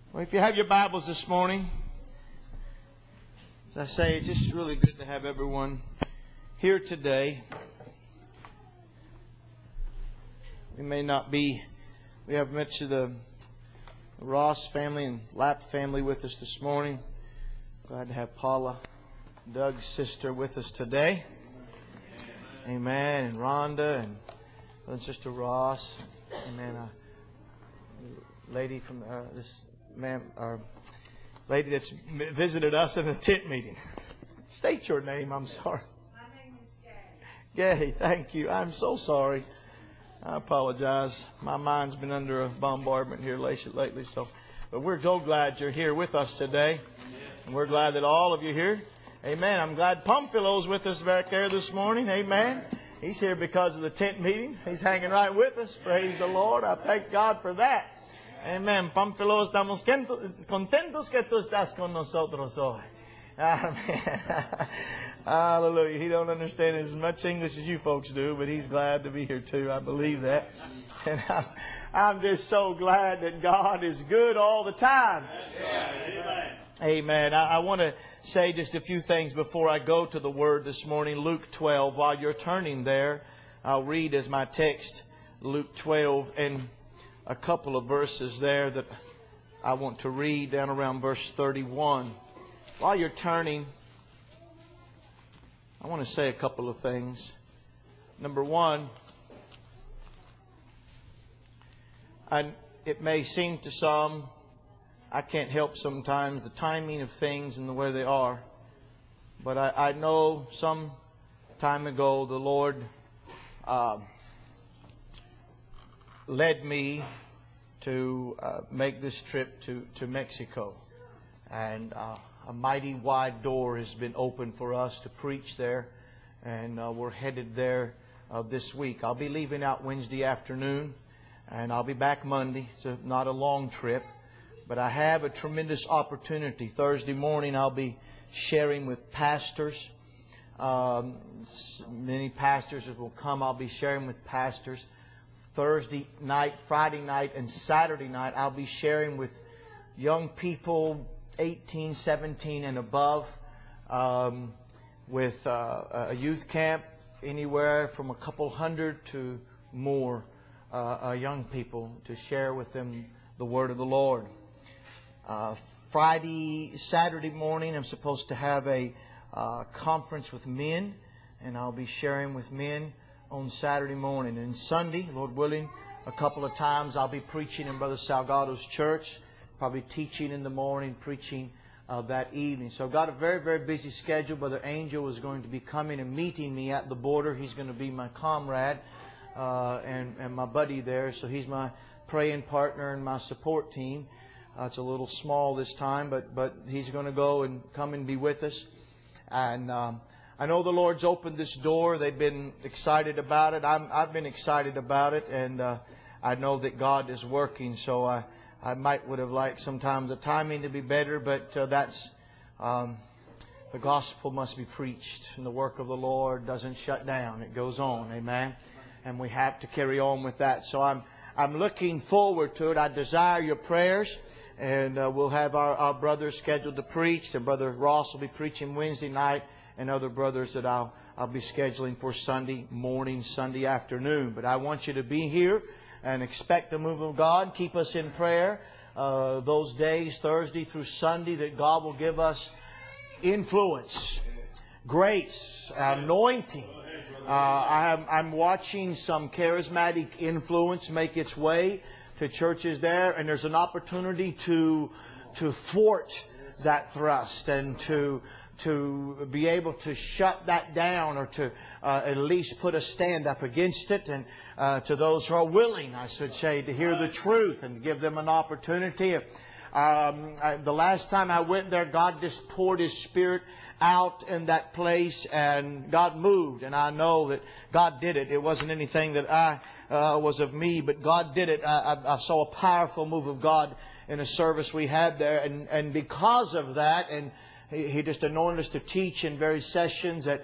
Well, if you have your Bibles this morning, as I say, it's just really good to have everyone here today. We have much of the Ross family and Lapp family with us this morning. Glad to have Paula, Doug's sister, with us today. Amen. And Rhonda and Sister Ross. Amen. Lady from this man, our lady that's visited us in a tent meeting. State your name. I'm sorry. My name is Gay. Gay, thank you. I'm so sorry. I apologize. My mind's been under a bombardment here lately. But we're so glad you're here with us today, and we're glad that all of you are here. Amen. I'm glad Pumphilow's with us back there this morning. Amen. He's here because of the tent meeting. He's hanging right with us. Praise the Lord. I thank God for that. Amen. Pamphilo, estamos contentos que tú estás con nosotros hoy. Amen. Hallelujah. He don't understand as much English as you folks do, but he's glad to be here too. I believe that. And I'm just so glad that God is good all the time. Amen. Amen. I want to say just a few things before I go to the Word this morning. Luke 12. While you're turning there, I'll read as my text Luke 12 and a couple of verses there that I want to read down around verse 31. While you're turning, I want to say a couple of things. Number one, it may seem to some, I can't help sometimes the timing of things and the way they are. But I know some time ago the Lord led me to make this trip to Mexico. And a mighty wide door has been opened for us to preach there. And we're headed there this week. I'll be leaving out Wednesday afternoon, and I'll be back Monday. It's not a long trip. But I have a tremendous opportunity. Thursday morning I'll be sharing with pastors. Many pastors will come. I'll be sharing with pastors. Thursday night, Friday night, and Saturday night, I'll be sharing with young people 18, 17 and above, with a youth camp, anywhere from a couple hundred to more young people, to share with them the Word of the Lord. Saturday morning, I'm supposed to have a conference with men, and I'll be sharing with men on Saturday morning. And Sunday, Lord willing, a couple of times I'll be preaching in Brother Salgado's church, probably teaching in the morning, preaching that evening. So I've got a very, very busy schedule. Brother Angel is going to be coming and meeting me at the border. He's going to be my comrade and my buddy there. So he's my praying partner and my support team. It's a little small this time, but he's going to go and come and be with us. And I know the Lord's opened this door. They've been excited about it. I've been excited about it, and I know that God is working. So I would have liked sometimes the timing to be better, but that's the gospel must be preached, and the work of the Lord doesn't shut down. It goes on, amen. And we have to carry on with that. So I'm looking forward to it. I desire your prayers. And we'll have our brothers scheduled to preach. And Brother Ross will be preaching Wednesday night, and other brothers that I'll be scheduling for Sunday morning, Sunday afternoon. But I want you to be here and expect the move of God. Keep us in prayer those days, Thursday through Sunday, that God will give us influence, grace, anointing. I'm watching some charismatic influence make its way to churches there, and there's an opportunity to thwart that thrust and to be able to shut that down, or to at least put a stand up against it, and to those who are willing, I should say, to hear the truth and give them an opportunity. The last time I went there, God just poured His Spirit out in that place, and God moved. And I know that God did it. It wasn't anything that I was of me, but God did it. I saw a powerful move of God in a service we had there, and because of that, and He just anointed us to teach in various sessions that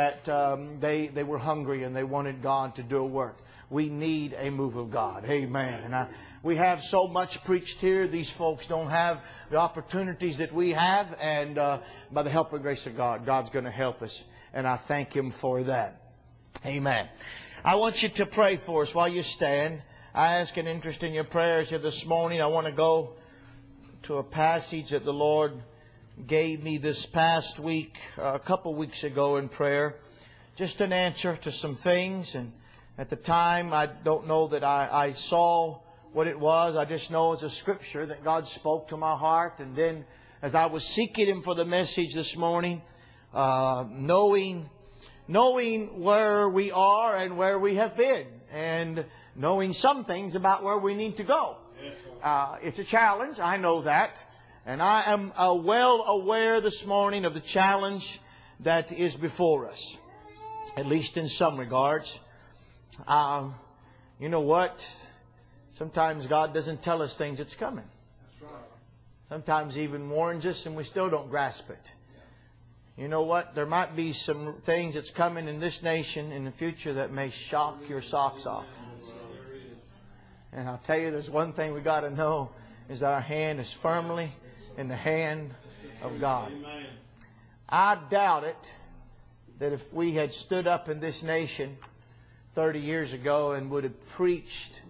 they were hungry and they wanted God to do a work. We need a move of God. Amen. And We have so much preached here. These folks don't have the opportunities that we have. And by the help and grace of God, God's going to help us. And I thank Him for that. Amen. I want you to pray for us while you stand. I ask an interest in your prayers here this morning. I want to go to a passage that the Lord gave me this past week, a couple weeks ago in prayer. Just an answer to some things. And at the time, I don't know that I saw what it was. I just know it's a scripture that God spoke to my heart. And then as I was seeking Him for the message this morning, knowing where we are and where we have been, and knowing some things about where we need to go. It's a challenge, I know that. And I am well aware this morning of the challenge that is before us, at least in some regards. You know what? Sometimes God doesn't tell us things that's coming. Sometimes He even warns us and we still don't grasp it. You know what? There might be some things that's coming in this nation in the future that may shock your socks off. And I'll tell you, there's one thing we got to know, is that our hand is firmly in the hand of God. I doubt it that if we had stood up in this nation 30 years ago and would have preached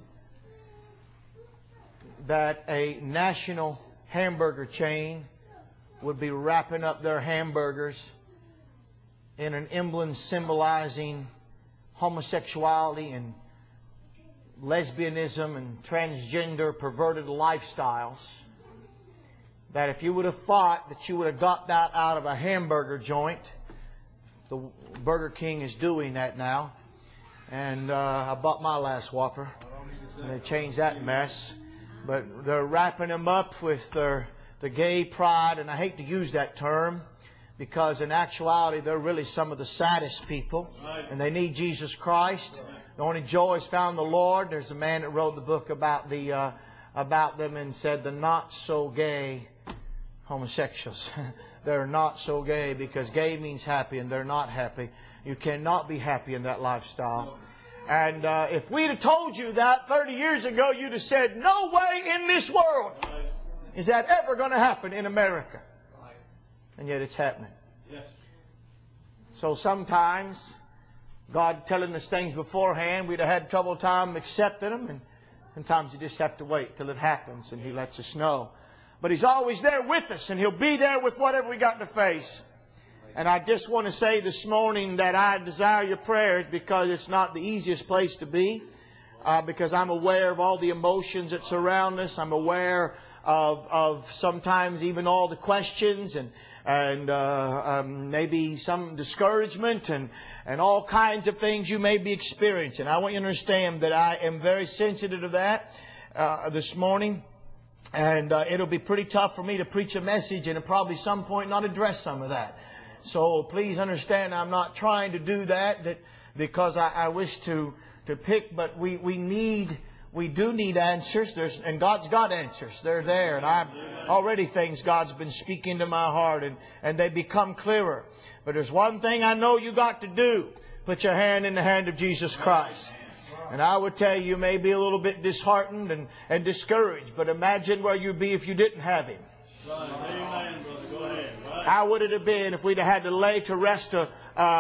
that a national hamburger chain would be wrapping up their hamburgers in an emblem symbolizing homosexuality and lesbianism and transgender perverted lifestyles, that if you would have thought that you would have got that out of a hamburger joint, the Burger King is doing that now. And I bought my last Whopper. And they changed that mess. But they're wrapping them up with the gay pride. And I hate to use that term, because in actuality they're really some of the saddest people. And they need Jesus Christ. The only joy is found in the Lord. There's a man that wrote the book about them and said the not so gay homosexuals. They're not so gay, because gay means happy and they're not happy. You cannot be happy in that lifestyle. And if we'd have told you that 30 years ago, you'd have said, no way in this world is that ever going to happen in America. And yet it's happening. So sometimes God telling us things beforehand, we'd have had trouble time accepting them. And sometimes you just have to wait till it happens and He lets us know. But He's always there with us, and He'll be there with whatever we got to face. And I just want to say this morning that I desire your prayers, because it's not the easiest place to be. Because I'm aware of all the emotions that surround us. I'm aware of sometimes even all the questions and maybe some discouragement and all kinds of things you may be experiencing. I want you to understand that I am very sensitive to that this morning. And it'll be pretty tough for me to preach a message and at probably some point not address some of that. So please understand, I'm not trying to do that because I wish to pick, but we do need answers. And God's got answers. They're there. And I've already things God's been speaking to my heart, and they become clearer. But there's one thing I know you got to do. Put your hand in the hand of Jesus Christ. And I would tell you, you may be a little bit disheartened and discouraged, but imagine where you'd be if you didn't have Him. How would it have been if we'd have had to lay to rest a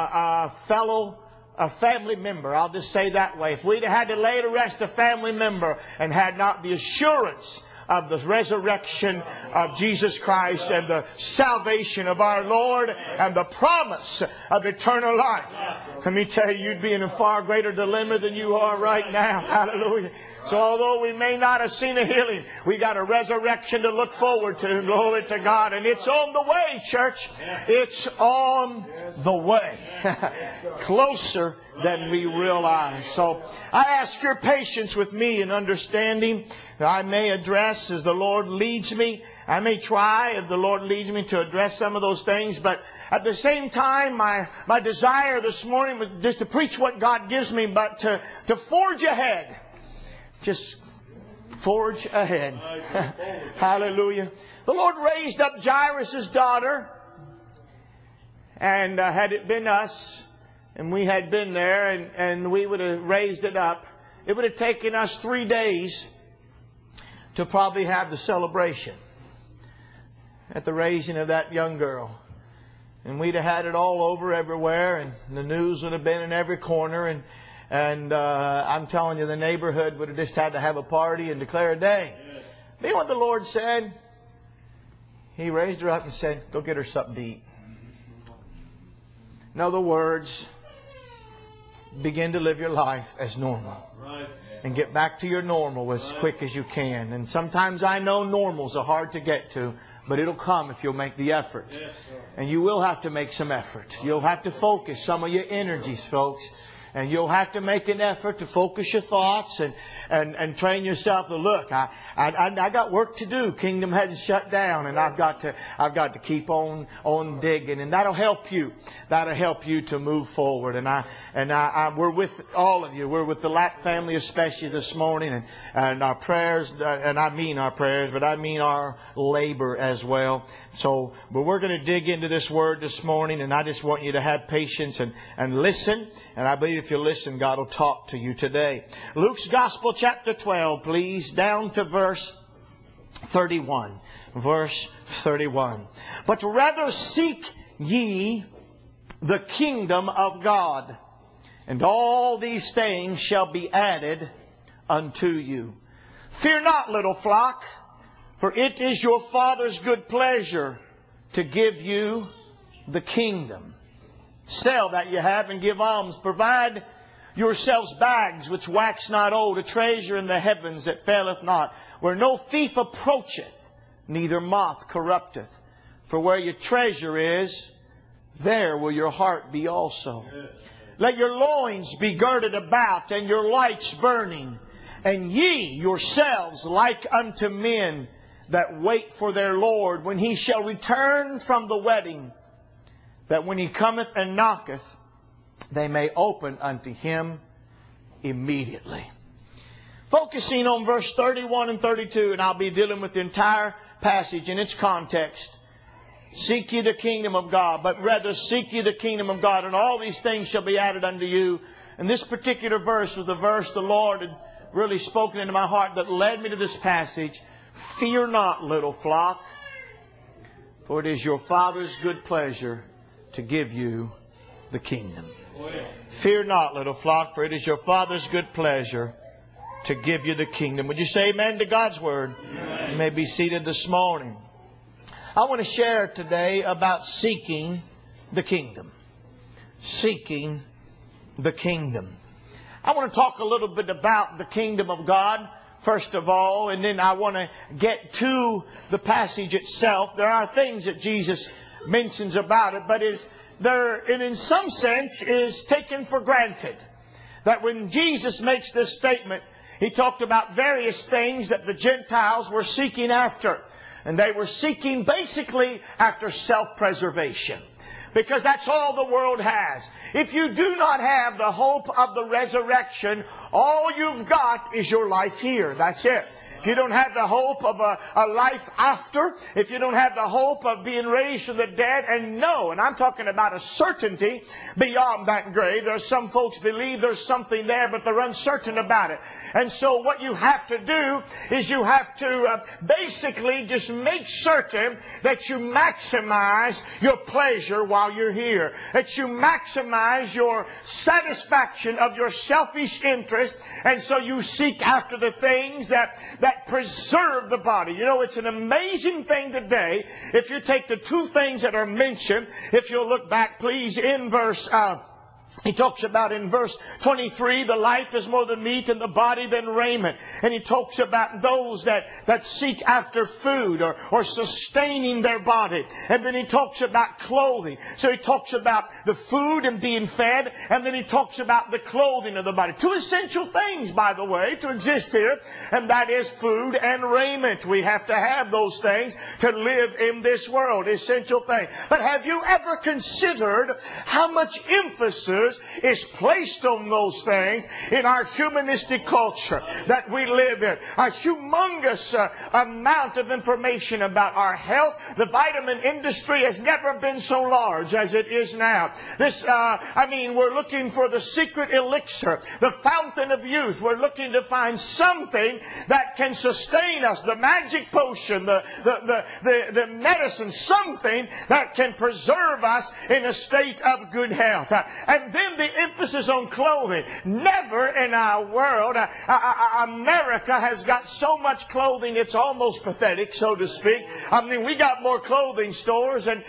family member? I'll just say that way. If we'd have had to lay to rest a family member and had not the assurance of the resurrection of Jesus Christ and the salvation of our Lord and the promise of eternal life, let me tell you, you'd be in a far greater dilemma than you are right now. Hallelujah. So although we may not have seen a healing, we got a resurrection to look forward to. Glory to God. And it's on the way, church. It's on the way. Closer than we realize. So I ask your patience with me and understanding that I may address as the Lord leads me. I may try, if the Lord leads me, to address some of those things. But at the same time, my desire this morning was just to preach what God gives me, but to forge ahead. Just forge ahead. Hallelujah. The Lord raised up Jairus' daughter. And had it been us, and we had been there, and we would have raised it up, it would have taken us 3 days to probably have the celebration at the raising of that young girl. And we'd have had it all over everywhere, and the news would have been in every corner, and I'm telling you, the neighborhood would have just had to have a party and declare a day. But you know what the Lord said? He raised her up and said, go get her something to eat. In other words, begin to live your life as normal. And get back to your normal as quick as you can. And sometimes I know normals are hard to get to, but it'll come if you'll make the effort. And you will have to make some effort. You'll have to focus some of your energies, folks. And you'll have to make an effort to focus your thoughts and train yourself to look. I got work to do. Kingdom hasn't shut down, and I've got to keep on digging, and that'll help you. That'll help you to move forward. And we're with all of you. We're with the Lapp family especially this morning, and our prayers. And I mean our prayers, but I mean our labor as well. So, but we're going to dig into this word this morning, and I just want you to have patience and listen. And I believe if you listen, God will talk to you today. Luke's Gospel, chapter 12, please, down to verse 31. Verse 31. But rather seek ye the kingdom of God, and all these things shall be added unto you. Fear not, little flock, for it is your Father's good pleasure to give you the kingdom. Sell that you have and give alms. Provide yourselves bags which wax not old, a treasure in the heavens that faileth not, where no thief approacheth, neither moth corrupteth. For where your treasure is, there will your heart be also. Let your loins be girded about, and your lights burning, and ye yourselves like unto men that wait for their Lord, when He shall return from the wedding, that when He cometh and knocketh, they may open unto Him immediately. Focusing on verse 31 and 32, and I'll be dealing with the entire passage in its context. Seek ye the kingdom of God, but rather seek ye the kingdom of God, and all these things shall be added unto you. And this particular verse was the verse the Lord had really spoken into my heart that led me to this passage. Fear not, little flock, for it is your Father's good pleasure to give you the kingdom. Fear not, little flock, for it is your Father's good pleasure to give you the kingdom. Would you say amen to God's word? Amen. You may be seated this morning. I want to share today about seeking the kingdom. Seeking the kingdom. I want to talk a little bit about the kingdom of God, first of all, and then I want to get to the passage itself. There are things that Jesus mentions about it, but it in some sense is taken for granted. That when Jesus makes this statement, He talked about various things that the Gentiles were seeking after. And they were seeking basically after self-preservation. Because that's all the world has. If you do not have the hope of the resurrection, all you've got is your life here. That's it. If you don't have the hope of a life after, if you don't have the hope of being raised from the dead, and I'm talking about a certainty beyond that grave. There's some folks believe there's something there, but they're uncertain about it. And so what you have to do is you have to basically just make certain that you maximize your pleasure while you're here. That you maximize your satisfaction of your selfish interest. And so you seek after the things that preserve the body. You know, it's an amazing thing today. If you take the two things that are mentioned, if you'll look back, please, in verse He talks about in verse 23, the life is more than meat and the body than raiment. And he talks about those that seek after food or sustaining their body. And then he talks about clothing. So he talks about the food and being fed. And then he talks about the clothing of the body. Two essential things, by the way, to exist here. And that is food and raiment. We have to have those things to live in this world. Essential thing. But have you ever considered how much emphasis emphasis is placed on those things in our humanistic culture that we live in. A humongous amount of information about our health. The vitamin industry has never been so large as it is now. We're looking for the secret elixir, the fountain of youth. We're looking to find something that can sustain us, the magic potion, the medicine, something that can preserve us in a state of good health. And then the emphasis on clothing. Never in our world, America has got so much clothing, it's almost pathetic, so to speak. We got more clothing stores than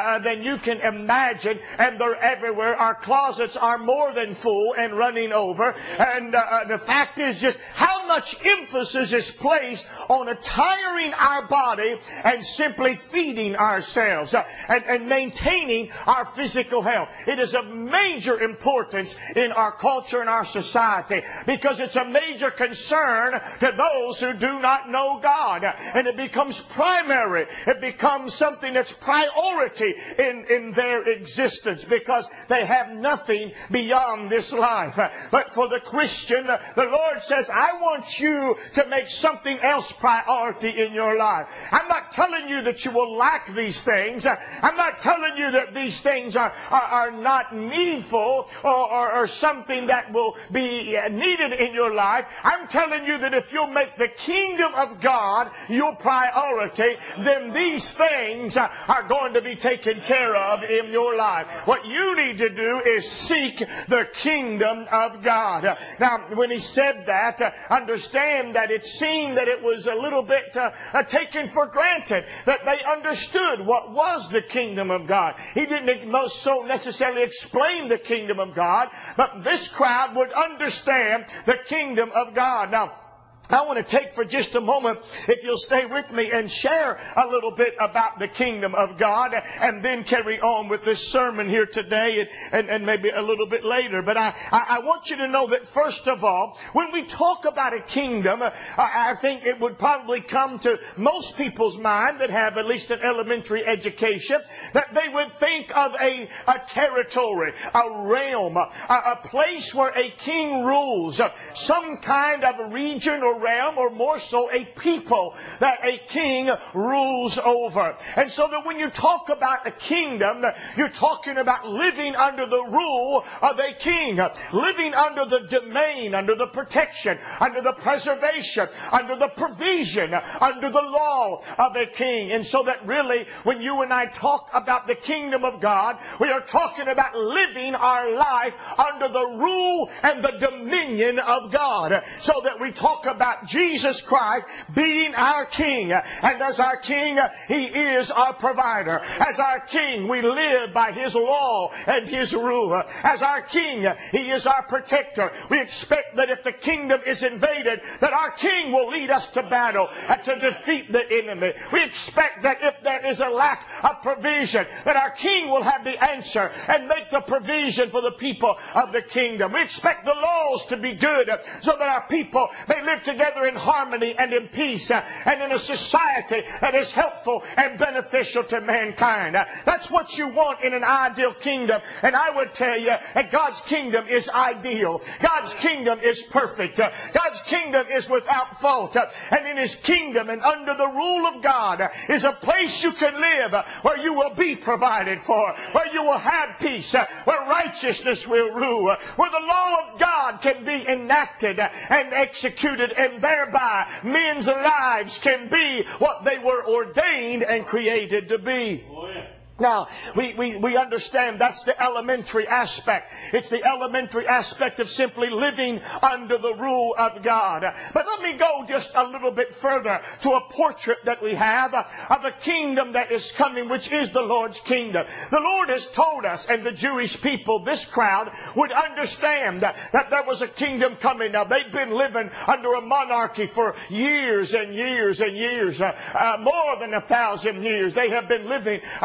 you can imagine, and they're everywhere. Our closets are more than full and running over. And the fact is just how much emphasis is placed on attiring our body and simply feeding ourselves and maintaining our physical health. It is of major importance in our culture and our society because it's a major concern to those who do not know God. And it becomes primary. It becomes something that's priority in their existence because they have nothing beyond this life. But for the Christian, the Lord says, I want you to make something else priority in your life. I'm not telling you that you will lack these things. I'm not telling you that these things are not needful or something that will be needed in your life. I'm telling you that if you'll make the kingdom of God your priority, then these things are going to be taken care of in your life. What you need to do is seek the kingdom of God. Now, when he said that, understand that it seemed that it was a little bit taken for granted that they understood what was the kingdom of God. He didn't most so necessarily explain the kingdom of God, but this crowd would understand the kingdom of God. Now, I want to take for just a moment, if you'll stay with me, and share a little bit about the kingdom of God and then carry on with this sermon here today and maybe a little bit later. But I want you to know that first of all, when we talk about a kingdom, I think it would probably come to most people's mind that have at least an elementary education, that they would think of a territory, a realm, a place where a king rules, some kind of a region or realm, or more so a people that a king rules over. And so that when you talk about a kingdom, you're talking about living under the rule of a king, living under the domain, under the protection, under the preservation, under the provision, under the law of a king. And so that really, when you and I talk about the kingdom of God, we are talking about living our life under the rule and the dominion of God. So that we talk about Jesus Christ being our King. And as our King, He is our provider. As our King, we live by His law and His rule. As our King, He is our protector. We expect that if the kingdom is invaded, that our King will lead us to battle and to defeat the enemy. We expect that if there is a lack of provision, that our King will have the answer and make the provision for the people of the kingdom. We expect the laws to be good so that our people may live together in harmony and in peace and in a society that is helpful and beneficial to mankind. That's what you want in an ideal kingdom. And I would tell you that God's kingdom is ideal. God's kingdom is perfect. God's kingdom is without fault. And in His kingdom and under the rule of God is a place you can live where you will be provided for, where you will have peace, where righteousness will rule, where the law of God can be enacted and executed, and thereby men's lives can be what they were ordained and created to be. Now, we understand that's the elementary aspect. It's the elementary aspect of simply living under the rule of God. But let me go just a little bit further to a portrait that we have of a kingdom that is coming, which is the Lord's kingdom. The Lord has told us, and the Jewish people, this crowd, would understand that there was a kingdom coming. Now, they've been living under a monarchy for years and years and years. More than 1,000 years. They have been living under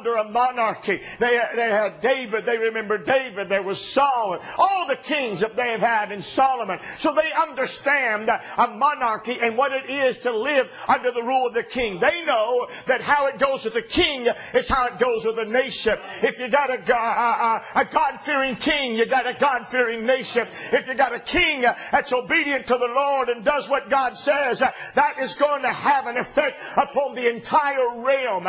under a monarchy. They had David. They remember David. There was Saul. And all the kings that they have had in Solomon. So they understand a monarchy and what it is to live under the rule of the king. They know that how it goes with the king is how it goes with a nation. If you got a God-fearing king, you got a God-fearing nation. If you got a king that's obedient to the Lord and does what God says, that is going to have an effect upon the entire realm.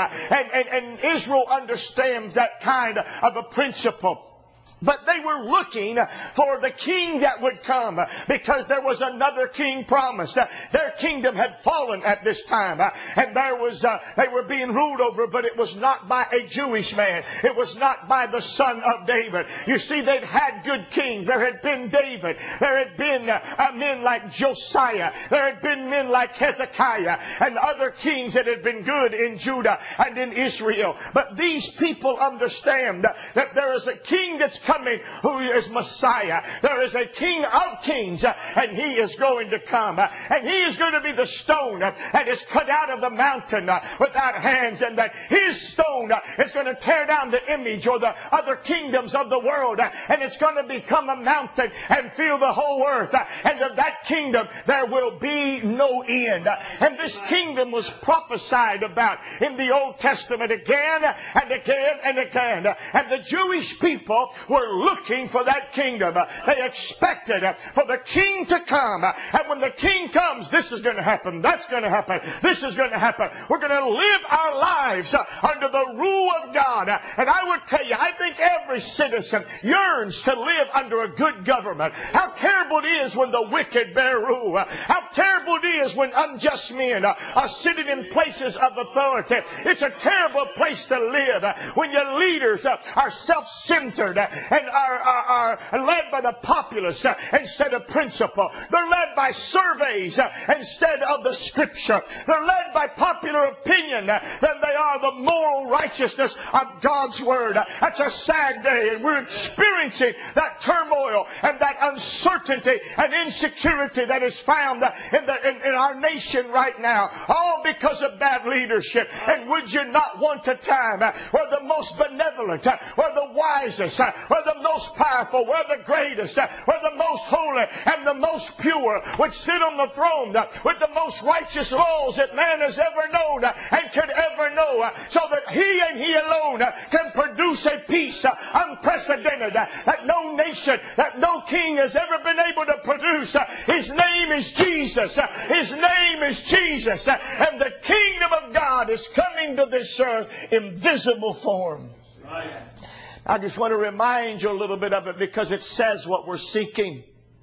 And Israel understands that kind of a principle. But they were looking for the king that would come because there was another king promised. Their kingdom had fallen at this time. And they were being ruled over, but it was not by a Jewish man. It was not by the son of David. You see, they'd had good kings. There had been David. There had been men like Josiah. There had been men like Hezekiah and other kings that had been good in Judah and in Israel. But these people understand that there is a king that's coming who is Messiah. There is a King of kings and He is going to come. And He is going to be the stone that is cut out of the mountain without hands, and that His stone is going to tear down the image or the other kingdoms of the world, and it's going to become a mountain and fill the whole earth. And of that kingdom there will be no end. And this kingdom was prophesied about in the Old Testament again and again and again. And the Jewish people were looking for that kingdom. They expected for the king to come. And when the king comes, this is going to happen. That's going to happen. This is going to happen. We're going to live our lives under the rule of God. And I would tell you, I think every citizen yearns to live under a good government. How terrible it is when the wicked bear rule. How terrible it is when unjust men are sitting in places of authority. It's a terrible place to live when your leaders are self-centered and are led by the populace instead of principle. They're led by surveys instead of the Scripture. They're led by popular opinion than they are the moral righteousness of God's Word. That's a sad day, and we're experiencing that turmoil and that uncertainty and insecurity that is found in our nation right now, all because of bad leadership. And would you not want a time where the most benevolent, where the wisest, where the most powerful, where the greatest, where the most holy and the most pure would sit on the throne with the most righteous laws that man has ever known and could ever know, so that He and He alone can produce a peace unprecedented that no nation, that no king has ever been able to produce. His name is Jesus. His name is Jesus. And the kingdom of God is coming to this earth in visible form. Right. I just want to remind you a little bit of it because it says what we're seeking.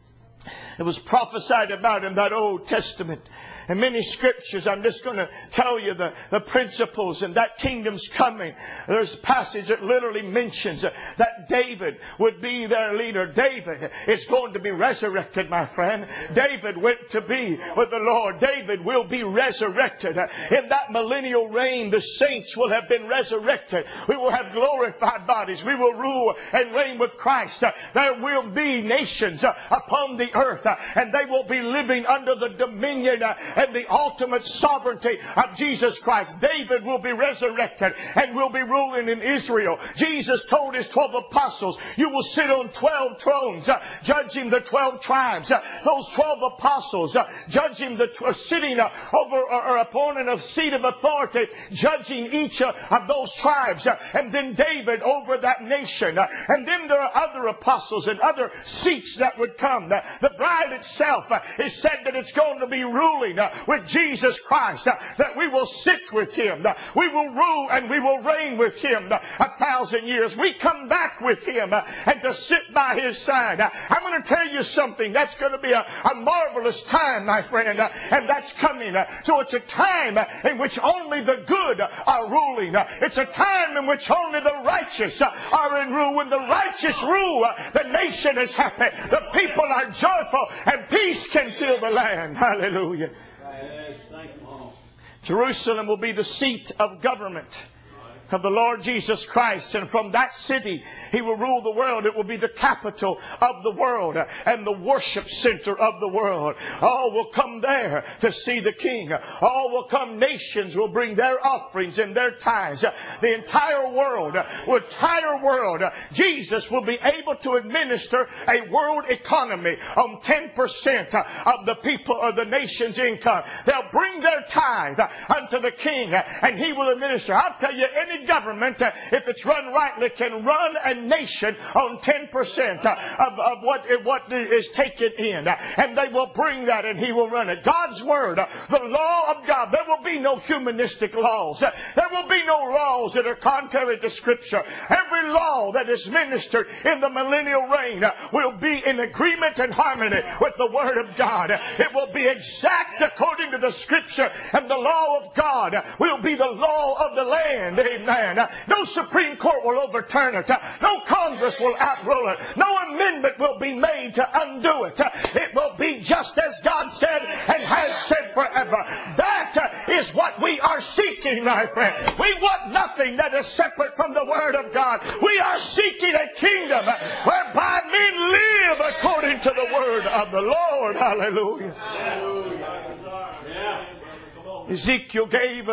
It was prophesied about in that Old Testament. In many scriptures, I'm just going to tell you the principles, and that kingdom's coming. There's a passage that literally mentions that David would be their leader. David is going to be resurrected, my friend. David went to be with the Lord. David will be resurrected. In that millennial reign, the saints will have been resurrected. We will have glorified bodies. We will rule and reign with Christ. There will be nations upon the earth, and they will be living under the dominion and the ultimate sovereignty of Jesus Christ. David will be resurrected and will be ruling in Israel. Jesus told His 12 apostles, you will sit on 12 thrones, judging the 12 tribes. Those 12 apostles, judging sitting over or upon a seat of authority, judging each of those tribes. And then David over that nation. And then there are other apostles and other seats that would come. The bride itself is said that it's going to be ruling with Jesus Christ, that we will sit with Him, we will rule and we will reign with Him 1,000 years. We come back with Him and to sit by His side. I'm going to tell you something. That's going to be a marvelous time, my friend, and that's coming. So it's a time in which only the good are ruling. It's a time in which only the righteous are in rule. When the righteous rule, the nation is happy. The people are joyful, and peace can fill the land. Hallelujah. Jerusalem will be the seat of government. of the Lord Jesus Christ. And from that city, He will rule the world. It will be the capital of the world and the worship center of the world. All will come there to see the King. All will come. Nations will bring their offerings and their tithes. The entire world, Jesus will be able to administer a world economy on 10% of the people or the nation's income. They'll bring their tithe unto the King, and He will administer. I'll tell you, any government, if it's run rightly, can run a nation on 10% of what is taken in. And they will bring that, and He will run it. God's Word, the law of God. There will be no humanistic laws. There will be no laws that are contrary to Scripture. Every law that is ministered in the millennial reign will be in agreement and harmony with the Word of God. It will be exact according to the Scripture, and the law of God will be the law of the land. Amen. No Supreme Court will overturn it. No Congress will outrule it. No amendment will be made to undo it. It will be just as God said and has said forever. That is what we are seeking, my friend. We want nothing that is separate from the Word of God. We are seeking a kingdom whereby men live according to the Word of the Lord. Hallelujah. Ezekiel gave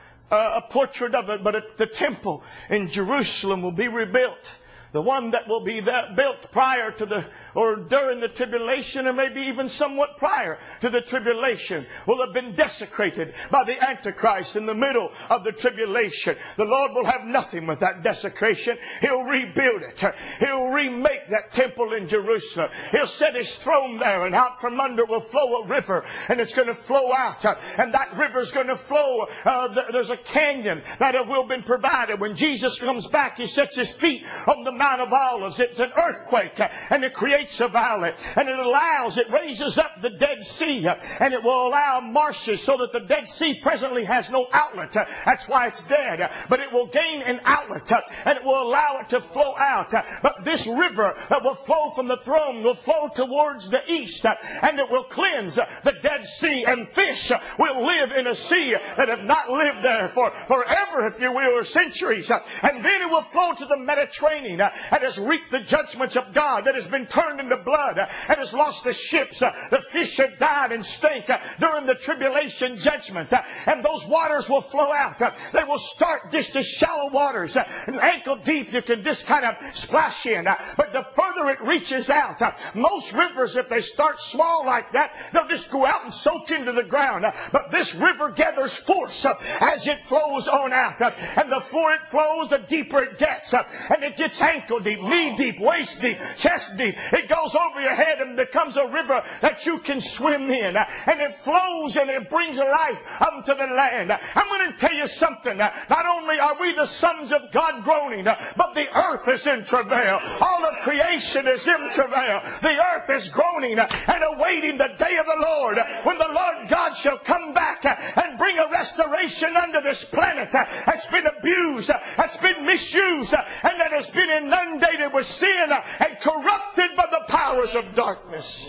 a portrait of it, but the temple in Jerusalem will be rebuilt. The one that will be built prior to or during the tribulation, or maybe even somewhat prior to the tribulation, will have been desecrated by the Antichrist in the middle of the tribulation. The Lord will have nothing with that desecration. He'll rebuild it. He'll remake that temple in Jerusalem. He'll set His throne there, and out from under will flow a river, and it's going to flow out. And that river's going to flow. There's a canyon that will be provided. When Jesus comes back, He sets His feet on the Mount of Olives. It's an earthquake, and it creates a valley, and it raises up the Dead Sea, and it will allow marshes so that the Dead Sea presently has no outlet. That's why it's dead. But it will gain an outlet, and it will allow it to flow out. But this river that will flow from the throne will flow towards the east, and it will cleanse the Dead Sea, and fish will live in a sea that have not lived there for forever, if you will, or centuries. And then it will flow to the Mediterranean, and has reaped the judgments of God, that has been turned into blood, and has lost the ships. The fish have died and stink during the tribulation judgment. And those waters will flow out. They will start just as shallow waters, and ankle deep you can just kind of splash in. But the further it reaches out, most rivers, if they start small like that, they'll just go out and soak into the ground. But this river gathers force as it flows on out. And the more it flows, the deeper it gets. And it gets ankle deep, knee deep, waist deep, chest deep. It goes over your head and becomes a river that you can swim in. And it flows and it brings life unto the land. I'm going to tell you something. Not only are we the sons of God groaning, but the earth is in travail. All of creation is in travail. The earth is groaning and awaiting the day of the Lord, when the Lord God shall come back and bring a restoration unto this planet that's been abused, that's been misused, and that has been inundated with sin and corrupted by the powers of darkness.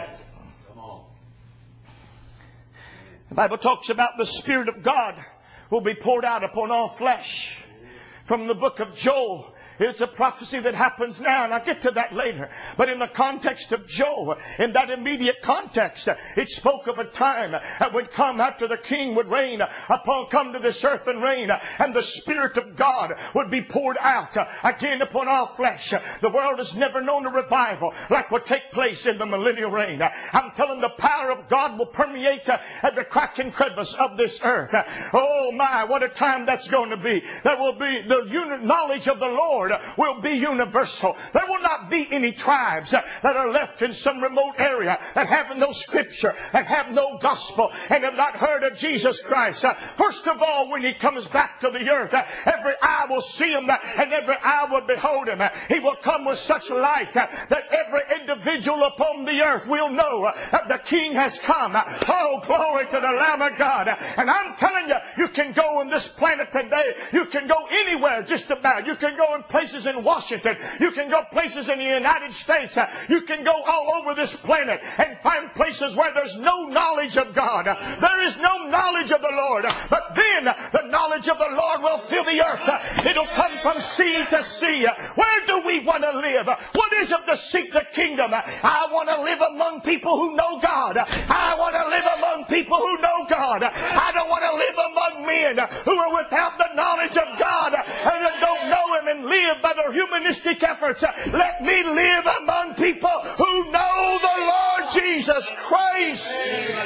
The Bible talks about the Spirit of God will be poured out upon all flesh. From the book of Joel, it's a prophecy that happens now, and I'll get to that later. But in the context of Joel, in that immediate context, it spoke of a time that would come after the King would come to this earth and reign, and the Spirit of God would be poured out again upon all flesh. The world has never known a revival like will take place in the millennial reign. I'm telling the power of God will permeate the crack and crevice of this earth. Oh my, what a time that's going to be. There will be the knowledge of the Lord will be universal. There will not be any tribes that are left in some remote area that have no scripture, that have no gospel, and have not heard of Jesus Christ. First of all, when He comes back to the earth, every eye will see Him and every eye will behold Him. He will come with such light that every individual upon the earth will know that the King has come. Oh, glory to the Lamb of God. And I'm telling you, you can go on this planet today. You can go anywhere just about. You can go and places in Washington. You can go places in the United States. You can go all over this planet and find places where there's no knowledge of God. There is no knowledge of the Lord. But then the knowledge of the Lord will fill the earth. It'll come from sea to sea. Where do we want to live? What is it to seek the kingdom? I want to live among people who know God. I want to live among people who know God. I don't want to live among men who are without the knowledge of God and that don't know Him and live by their humanistic efforts. Let me live among people who know the Lord Jesus Christ.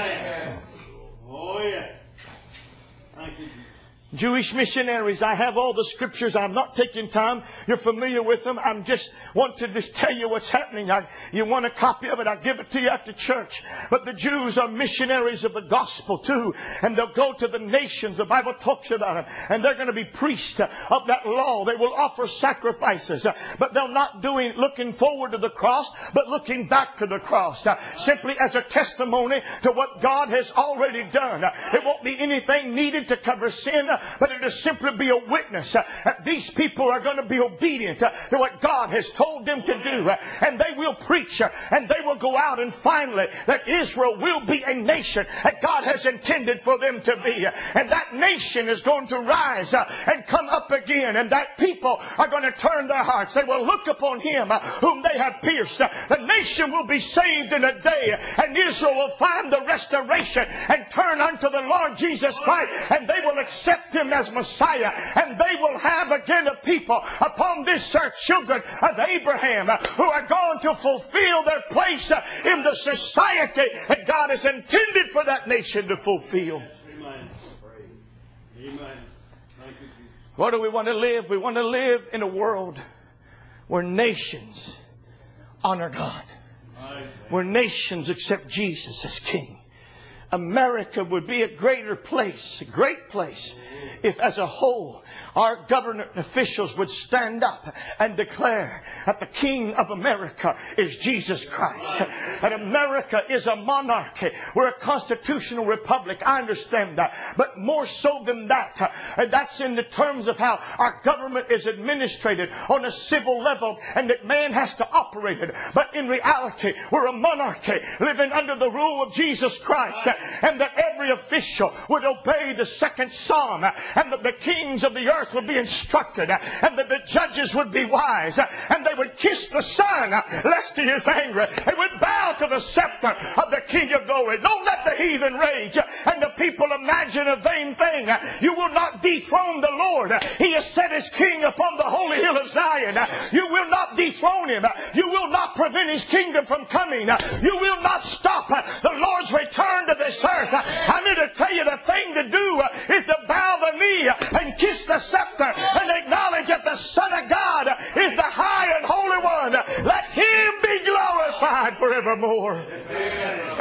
Oh, yeah. Thank you, Jesus. Jewish missionaries, I have all the scriptures. I'm not taking time. You're familiar with them. I'm just want to just tell you what's happening. You want a copy of it, I'll give it to you after church. But the Jews are missionaries of the gospel too. And they'll go to the nations. The Bible talks about them. And they're going to be priests of that law. They will offer sacrifices. But they're not looking forward to the cross, but looking back to the cross. Simply as a testimony to what God has already done. It won't be anything needed to cover sin. But it will simply be a witness that these people are going to be obedient to what God has told them to do. And they will preach and they will go out, and finally that Israel will be a nation that God has intended for them to be. And that nation is going to rise and come up again. And that people are going to turn their hearts. They will look upon Him whom they have pierced. The nation will be saved in a day. And Israel will find the restoration and turn unto the Lord Jesus Christ. And they will accept Him as Messiah, and they will have again a people upon this earth, children of Abraham, who are going to fulfill their place in the society that God has intended for that nation to fulfill. Amen. Amen. Thank you, Jesus. Where do we want to live? We want to live in a world where nations honor God, where nations accept Jesus as King. America would be a greater place, a great place, if as a whole our government officials would stand up and declare that the King of America is Jesus Christ. And America is a monarchy. We're a constitutional republic. I understand that. But more so than that, and that's in the terms of how our government is administrated on a civil level and that man has to operate it. But in reality, we're a monarchy living under the rule of Jesus Christ, and that every official would obey the second psalm, and that the kings of the earth would be instructed, and that the judges would be wise, and they would kiss the Son lest He is angry. They would bow to the scepter of the King of glory. Don't let the heathen rage and the people imagine a vain thing. You will not dethrone the Lord. He has set His King upon the holy hill of Zion. You will not dethrone Him. You will not prevent His kingdom from coming. You will not stop the Lord's return to this earth. I'm here to tell you the thing to do is to bow the knee and kiss the scepter and acknowledge that the Son of God is the high and holy one. Let Him be glorified forevermore. I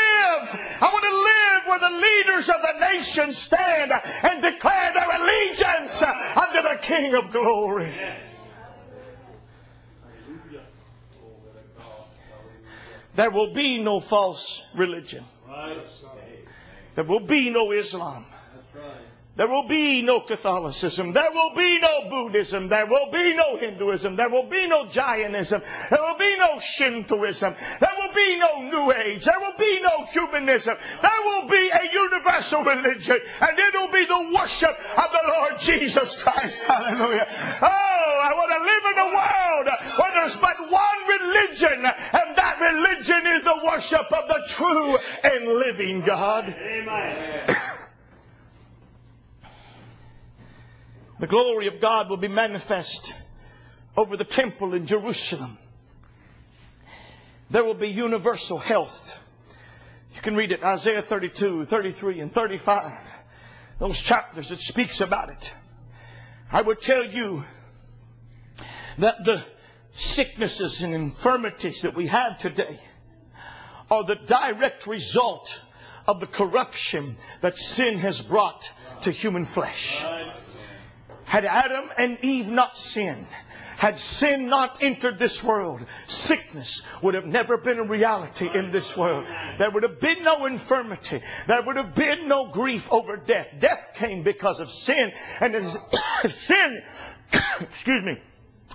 want to live where the leaders of the nation stand and declare their allegiance unto the King of glory. There will be no false religion. There will be no Islam. There will be no Catholicism. There will be no Buddhism. There will be no Hinduism. There will be no Jainism. There will be no Shintoism. There will be no New Age. There will be no humanism. There will be a universal religion, and it will be the worship of the Lord Jesus Christ. Hallelujah. Oh, I want to live in a world where there's but one religion, and that religion is the worship of the true and living God. Amen. The glory of God will be manifest over the temple in Jerusalem. There will be universal health. You can read it, Isaiah 32, 33, and 35. Those chapters that speaks about it. I would tell you that the sicknesses and infirmities that we have today are the direct result of the corruption that sin has brought to human flesh. Had Adam and Eve not sinned, had sin not entered this world, sickness would have never been a reality in this world. There would have been no infirmity. There would have been no grief over death. Death came because of sin. And sin, excuse me,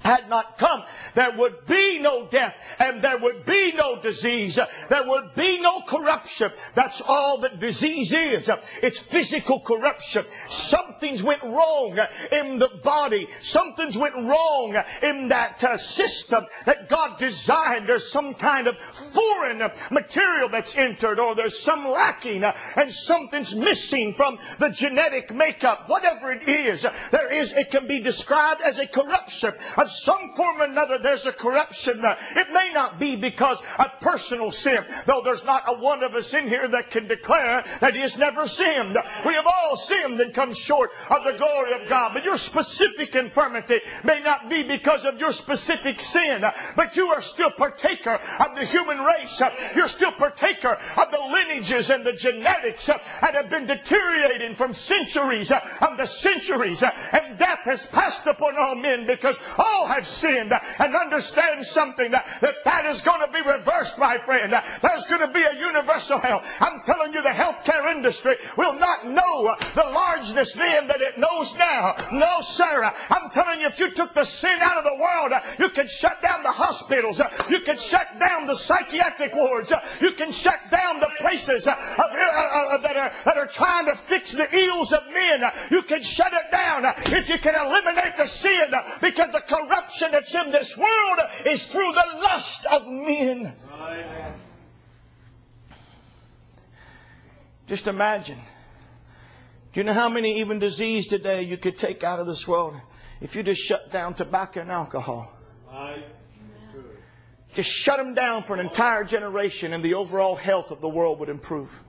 had not come, there would be no death and there would be no disease. There would be no corruption. That's all that disease is. It's physical corruption. Something's went wrong in the body. Something's went wrong in that system that God designed. There's some kind of foreign material that's entered, or there's some lacking and something's missing from the genetic makeup. Whatever it is, it can be described as a corruption. Of some form or another, there's a corruption. It may not be because of personal sin, though there's not a one of us in here that can declare that he has never sinned. We have all sinned and come short of the glory of God. But your specific infirmity may not be because of your specific sin, but you are still partaker of the human race. You're still partaker of the lineages and the genetics that have been deteriorating from centuries unto centuries. And death has passed upon all men because all have sinned. And understand something, that is going to be reversed, my friend. There's going to be a universal hell. I'm telling you, the healthcare industry will not know the largeness then that it knows now. No, sir. I'm telling you, if you took the sin out of the world, you could shut down the hospitals. You could shut down the psychiatric wards. You can shut down the places that are trying to fix the ills of men. You can shut it down if you can eliminate the sin, because the corruption that's in this world is through the lust of men. Just imagine. Do you know how many even disease today you could take out of this world if you just shut down tobacco and alcohol? Just shut them down for an entire generation and the overall health of the world would improve.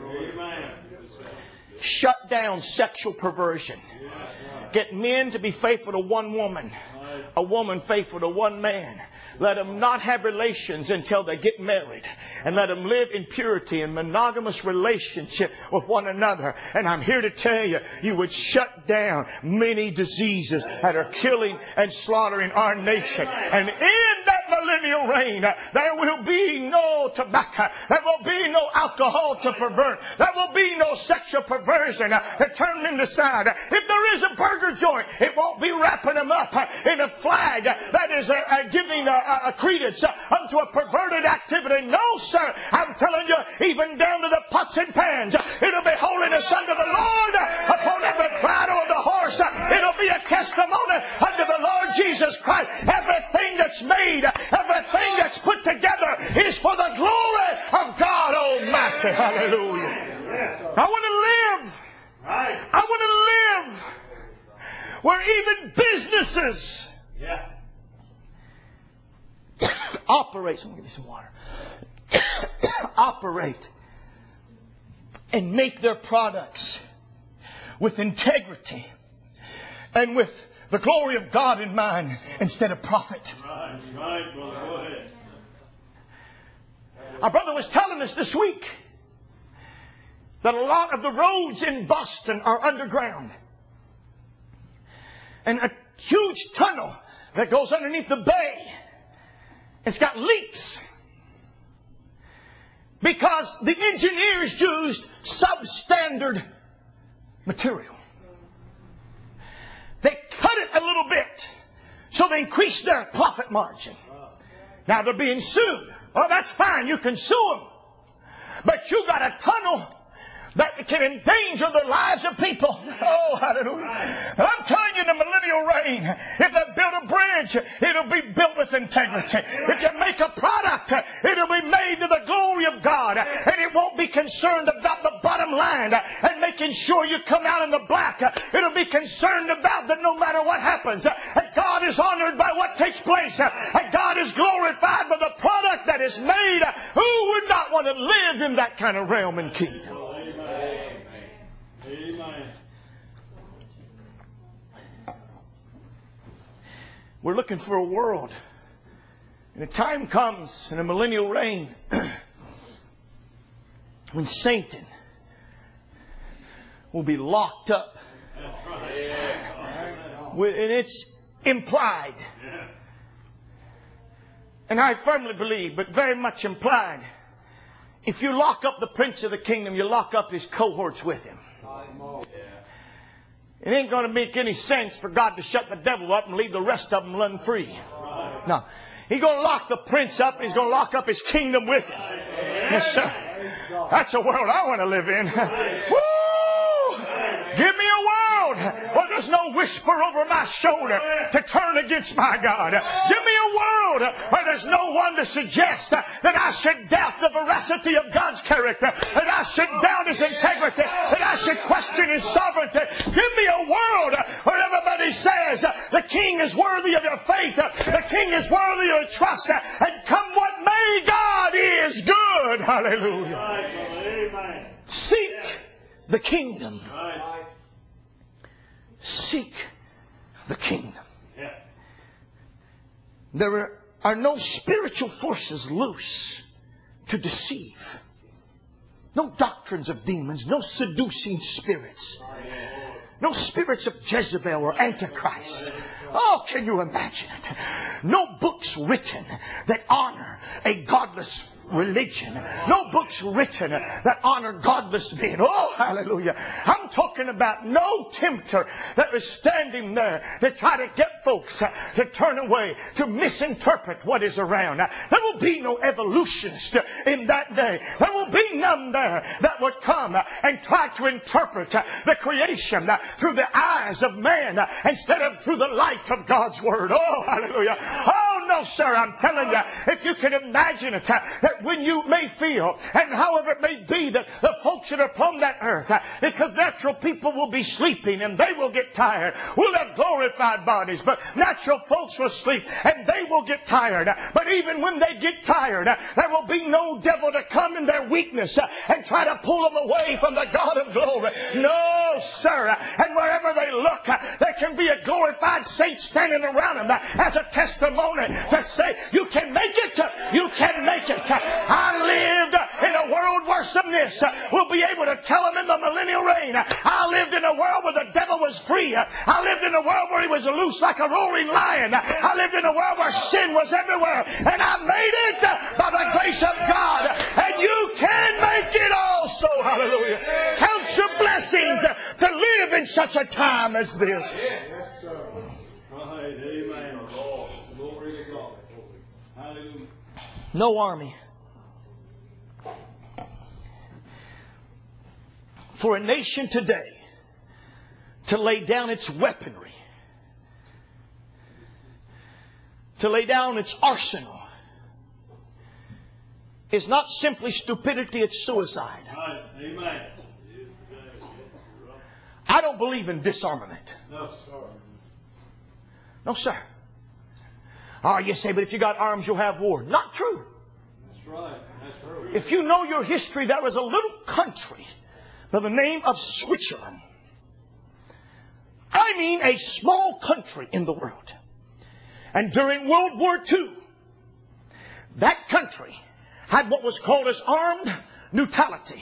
Shut down sexual perversion. Get men to be faithful to one woman. A woman faithful to one man. Let them not have relations until they get married. And let them live in purity and monogamous relationship with one another. And I'm here to tell you, you would shut down many diseases that are killing and slaughtering our nation. And in that millennial reign, there will be no tobacco. There will be no alcohol to pervert. There will be no sexual perversion to turn them aside. If there is a burger joint, it won't be wrapping them up in a flag that is giving a credence unto a perverted activity. No, sir. I'm telling you, even down to the pots and pans, it'll be holiness unto the Lord upon every bridle of the horse. It'll be a testimony unto the Lord Jesus Christ. Everything that's made, everything that's put together is for the glory of God Almighty. Hallelujah. I want to live. I want to live where even businesses operate. Someone give me some water. Operate and make their products with integrity and with the glory of God in mind instead of profit. Right, brother. Go ahead. Our brother was telling us this week that a lot of the roads in Boston are underground. And a huge tunnel that goes underneath the bay, it's got leaks. Because the engineers used substandard material. They cut it a little bit so they increased their profit margin. Now they're being sued. Well, that's fine. You can sue them. But you got a tunnel that can endanger the lives of people. Oh, hallelujah. And I'm telling you, in the millennial reign, if they build a bridge, it'll be built with integrity. If you make a product, it'll be made to the glory of God. And it won't be concerned about the bottom line and making sure you come out in the black. It'll be concerned about that no matter what happens, that God is honored by what takes place. And God is glorified by the product that is made. Who would not want to live in that kind of realm and kingdom? Amen. We're looking for a world. And a time comes in a millennial reign when Satan will be locked up. And it's implied. And I firmly believe, but very much implied, if you lock up the prince of the kingdom, you lock up his cohorts with him. It ain't going to make any sense for God to shut the devil up and leave the rest of them run free. No. He's going to lock the prince up and He's going to lock up His kingdom with him. Yes, sir. That's a world I want to live in. Woo! Give me a world where there's no whisper over my shoulder to turn against my God. Give me a world where there's no one to suggest that I should doubt the veracity of God's character, that I should doubt His integrity, that I should question His sovereignty. Give me a world where everybody says the King is worthy of your faith, the King is worthy of your trust, and come what may, God is good. Hallelujah. Seek the kingdom. Seek the kingdom. There are no spiritual forces loose to deceive. No doctrines of demons. No seducing spirits. No spirits of Jezebel or Antichrist. Oh, can you imagine it? No books written that honor a godless religion. No books written that honor godless men. Oh, hallelujah. I'm talking about no tempter that is standing there to try to get folks to turn away, to misinterpret what is around. There will be no evolutionist in that day. There will be none there that would come and try to interpret the creation through the eyes of man instead of through the light of God's Word. Oh, hallelujah. Oh, no, sir. I'm telling you, if you can imagine it, that when you may feel, and however it may be, that the folks that are upon that earth, because natural people will be sleeping and they will get tired. We'll have glorified bodies, but natural folks will sleep and they will get tired. But even when they get tired, there will be no devil to come in their weakness and try to pull them away from the God of glory. No, sir. And wherever they look, there can be a glorified saint standing around them as a testimony to say, you can make it. You can make it. I lived in a world worse than this. We'll be able to tell them in the millennial reign. I lived in a world where the devil was free. I lived in a world where he was loose like a roaring lion. I lived in a world where sin was everywhere. And I made it by the grace of God. And you can make it also. Hallelujah. Count your blessings to live in such a time as this. Yes, sir. Right. Amen. Glory to God. Hallelujah. No army. For a nation today to lay down its weaponry, to lay down its arsenal, is not simply stupidity, it's suicide. Right. Amen. I don't believe in disarmament. No, sir. No, sir. Oh, you say, but if you got arms, you'll have war. Not true. That's right. That's true. If you know your history, there was a little country by the name of Switzerland. I mean a small country in the world. And during World War II, that country had what was called as armed neutrality.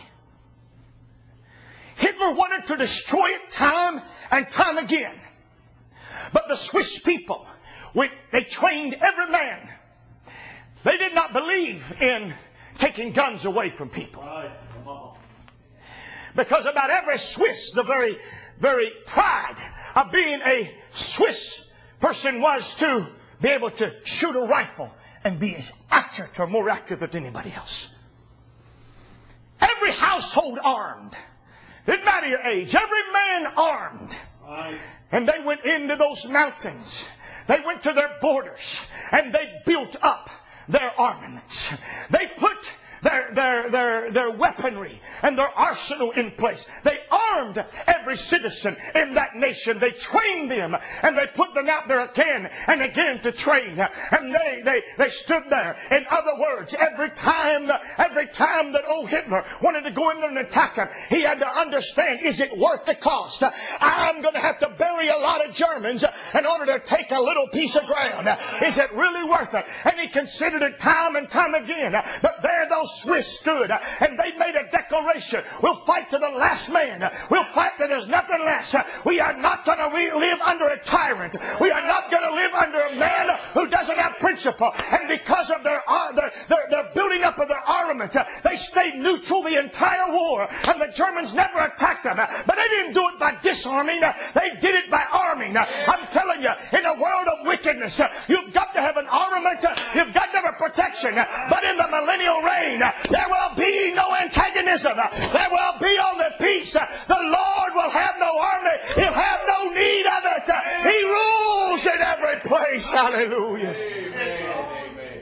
Hitler wanted to destroy it time and time again. But the Swiss people, they trained every man. They did not believe in taking guns away from people. Right. Come on. Because about every Swiss, the very, very pride of being a Swiss person was to be able to shoot a rifle and be as accurate or more accurate than anybody else. Every household armed. Didn't matter your age. Every man armed. Right. And they went into those mountains. They went to their borders. And they built up their armaments. They put their weaponry and their arsenal in place. They armed every citizen in that nation. They trained them and they put them out there again and again to train. And they stood there. In other words, every time that old Hitler wanted to go in there and attack him, he had to understand, is it worth the cost? I'm going to have to bury a lot of Germans in order to take a little piece of ground. Is it really worth it? And he considered it time and time again. But there those Swiss stood and they made a declaration. We'll fight to the last man. We'll fight till there's nothing less. We are not going to live under a tyrant. We are not going to live under a man who doesn't have principle. And because of their building up of their armament, they stayed neutral the entire war. And the Germans never attacked them. But they didn't do it by disarming. They did it by arming. I'm telling you, in a world of wickedness, you've got to have an armament. You've got to have a protection. But in the millennial reign, there will be no antagonism. There will be only peace. The Lord will have no army. He'll have no need of it. He rules in every place. Hallelujah. Amen.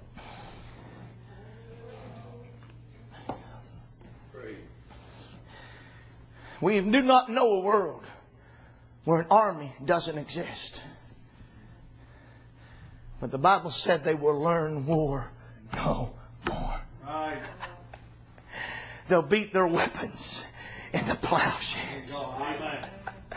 We do not know a world where an army doesn't exist. But the Bible said they will learn war no more. Right. They'll beat their weapons into plowshares. Amen.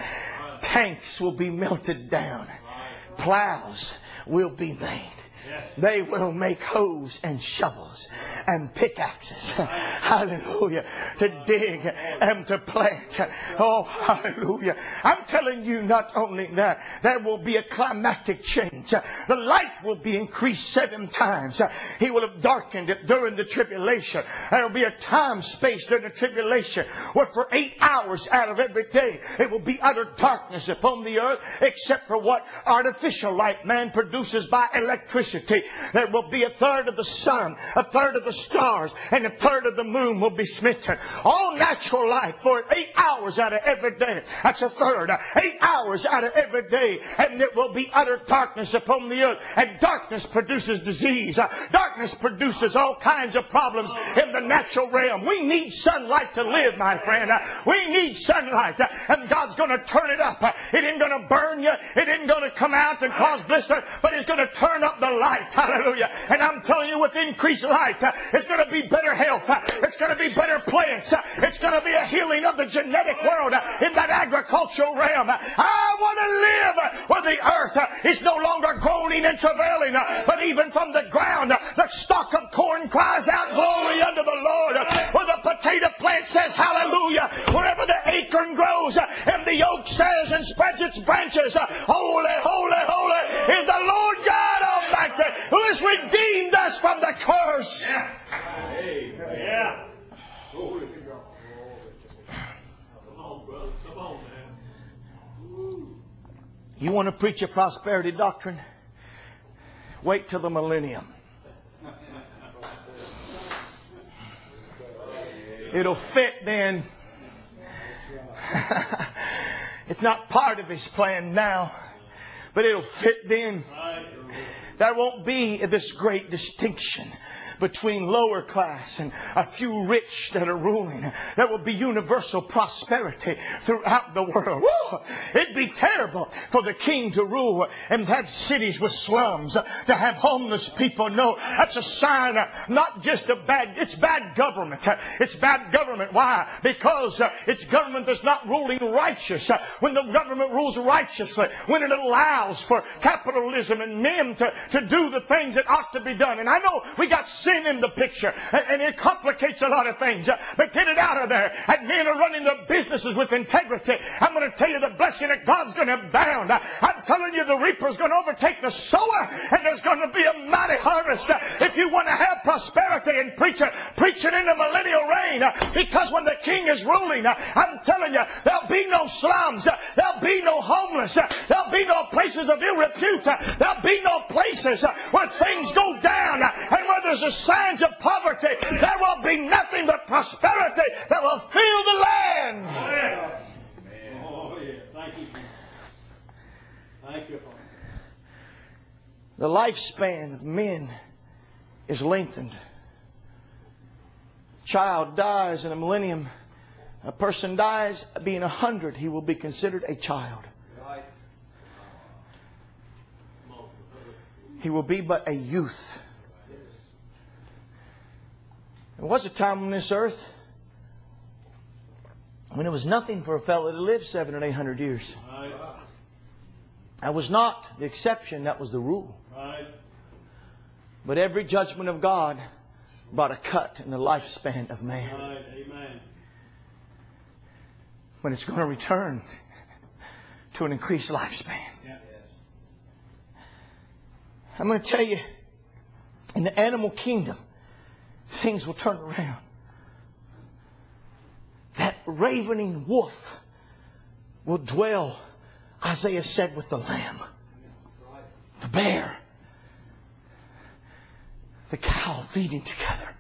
Tanks will be melted down. Plows will be made. Yes. They will make hoes and shovels and pickaxes. Hallelujah. To dig and to plant. Oh, hallelujah. I'm telling you, not only that, there will be a climactic change. The light will be increased 7 times. He will have darkened it during the tribulation. There will be a time space during the tribulation where for 8 hours out of every day it will be utter darkness upon the earth, except for what artificial light man produces by electricity. There will be 1/3 of the sun, 1/3 of the stars, and 1/3 of the moon will be smitten. All natural light for 8 hours out of every day. That's 1/3. 8 hours out of every day. And there will be utter darkness upon the earth. And darkness produces disease. Darkness produces all kinds of problems in the natural realm. We need sunlight to live, my friend. We need sunlight. And God's going to turn it up. It ain't going to burn you. It ain't going to come out and cause blister. But it's going to turn up the light. Hallelujah. And I'm telling you, with increased light, it's going to be better health. It's going to be better plants. It's going to be a healing of the genetic world in that agricultural realm. I want to live where the earth is no longer groaning and travailing, but even from the ground, the stalk of corn cries out glory unto the Lord. Where the potato plant says hallelujah. Wherever the acorn grows and the oak says and spreads its branches, holy, holy, holy is the Lord God Almighty, who has redeemed us from the curse. Yeah. Glory to God. Come on, brother. Come on, man. You want to preach a prosperity doctrine? Wait till the millennium. It'll fit then. It's not part of His plan now, but it'll fit then. There won't be this great distinction between lower class and a few rich that are ruling. There will be universal prosperity throughout the world. Woo! It'd be terrible for the king to rule and have cities with slums, to have homeless people. No, that's a sign not just of it's bad government. It's bad government. Why? Because it's government that's not ruling righteous. When the government rules righteously, when it allows for capitalism and men to do the things that ought to be done. And I know we got sin in the picture, and it complicates a lot of things, but get it out of there. And men are running their businesses with integrity. I'm going to tell you, the blessing of God's going to abound. I'm telling you, the reaper's going to overtake the sower, and there's going to be a mighty harvest. If you want to have prosperity and preach it in the millennial reign, because when the king is ruling, I'm telling you, there'll be no slums, there'll be no homeless, there'll be no places of ill repute, there'll be no places where things go down and where there's a signs of poverty. There will be nothing but prosperity that will fill the land. Oh, yeah. Thank you. Thank you. The lifespan of men is lengthened. A child dies in a millennium. A person dies being 100, he will be considered a child. He will be but a youth. There was a time on this earth when it was nothing for a fellow to live 700 and 800 years. Right. That was not the exception, that was the rule. Right. But every judgment of God brought a cut in the lifespan of man. Right. Amen. But it's going to return to an increased lifespan. Yeah. I'm going to tell you, in the animal kingdom, things will turn around. That ravening wolf will dwell, Isaiah said, with the lamb, the bear, the cow feeding together.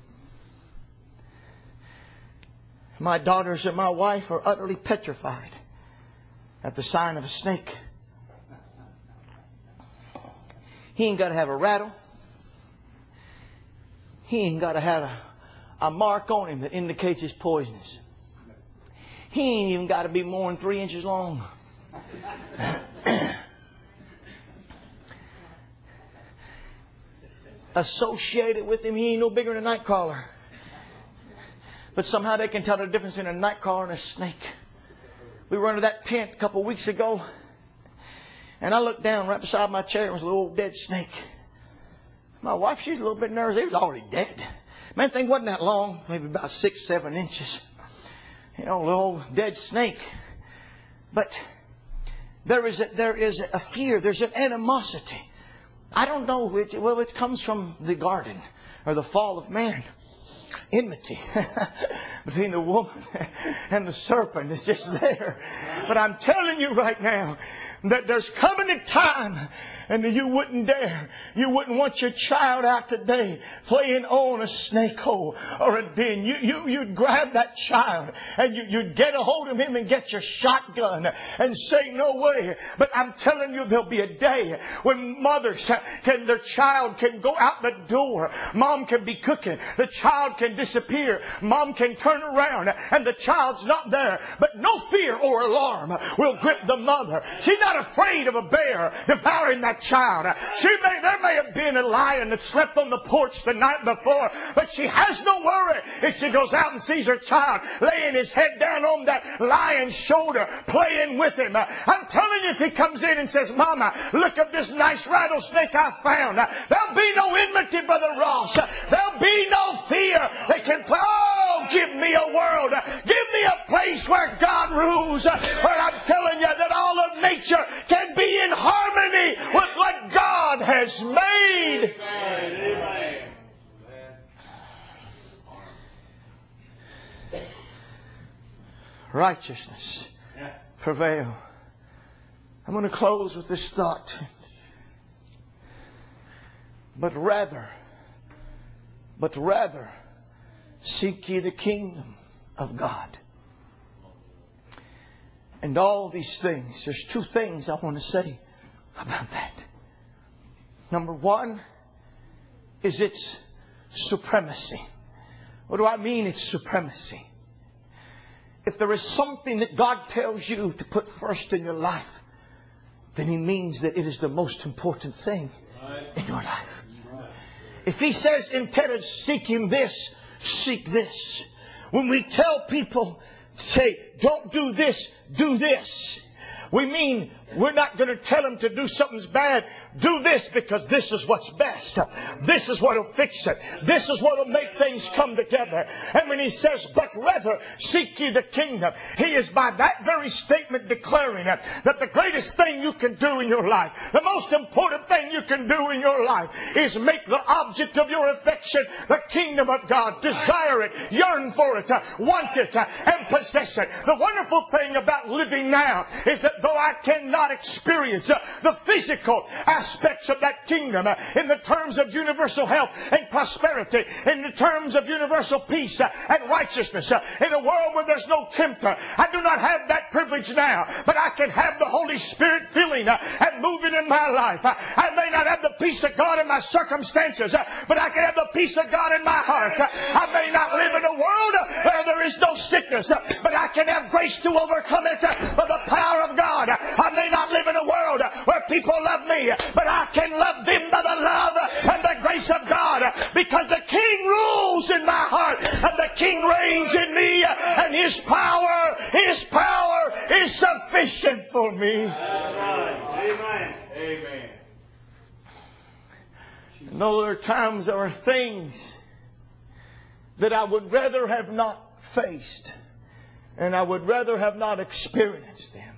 My daughters and my wife are utterly petrified at the sign of a snake. He ain't got to have a rattle. He ain't got to have a mark on him that indicates he's poisonous. He ain't even got to be more than 3 inches long. Associated with him, he ain't no bigger than a nightcrawler. But somehow they can tell the difference between a nightcrawler and a snake. We were under that tent a couple of weeks ago, and I looked down right beside my chair. There was a little old dead snake. My wife, she's a little bit nervous. He was already dead. Man, the thing wasn't that long, maybe about 6-7 inches. You know, a little old dead snake. But there is a fear. There's an animosity. I don't know which. Well, it comes from the garden or the fall of man. Enmity between the woman and the serpent is just there. But I'm telling you right now that there's coming a time and you wouldn't dare. You wouldn't want your child out today playing on a snake hole or a den. You'd grab that child and you'd get a hold of him and get your shotgun and say, no way. But I'm telling you, there'll be a day when mothers their child can go out the door. Mom can be cooking. The child can disappear. Mom can turn around and the child's not there. But no fear or alarm will grip the mother. She's not afraid of a bear devouring that child. There may have been a lion that slept on the porch the night before, but she has no worry if she goes out and sees her child laying his head down on that lion's shoulder, playing with him. I'm telling you, if he comes in and says, Mama, look at this nice rattlesnake I found, there'll be no enmity, Brother Ross. There'll be no fear. They can play, oh, give me a world. Give me a place where God rules. Where I'm telling you that all of nature can be in harmony with what God has made. Amen. Righteousness prevail. I'm going to close with this thought. But rather, seek ye the kingdom of God. And all these things, there's 2 things I want to say about that. Number 1 is its supremacy. What do I mean, its supremacy? If there is something that God tells you to put first in your life, then He means that it is the most important thing in your life. If He says, instead of seeking this, seek this. When we tell people, say, don't do this, do this. We mean we're not going to tell them to do something bad. Do this because this is what's best. This is what will fix it. This is what will make things come together. And when He says, but rather seek ye the kingdom, He is by that very statement declaring that the greatest thing you can do in your life, the most important thing you can do in your life is make the object of your affection the kingdom of God. Desire it, yearn for it, want it, and possess it. The wonderful thing about living now is that though I cannot experience the physical aspects of that kingdom in the terms of universal health and prosperity, in the terms of universal peace and righteousness, in a world where there's no tempter, I do not have that privilege now, but I can have the Holy Spirit filling and moving in my life. I may not have the peace of God in my circumstances, but I can have the peace of God in my heart. I may not live in a world where there is no sickness, but I can have grace to overcome it by the power of God. I may not live in a world where people love me, but I can love them by the love and the grace of God, because the King rules in my heart and the King reigns in me, and His power is sufficient for me. Amen. Amen. And though there are times, there are things that I would rather have not faced, and I would rather have not experienced them.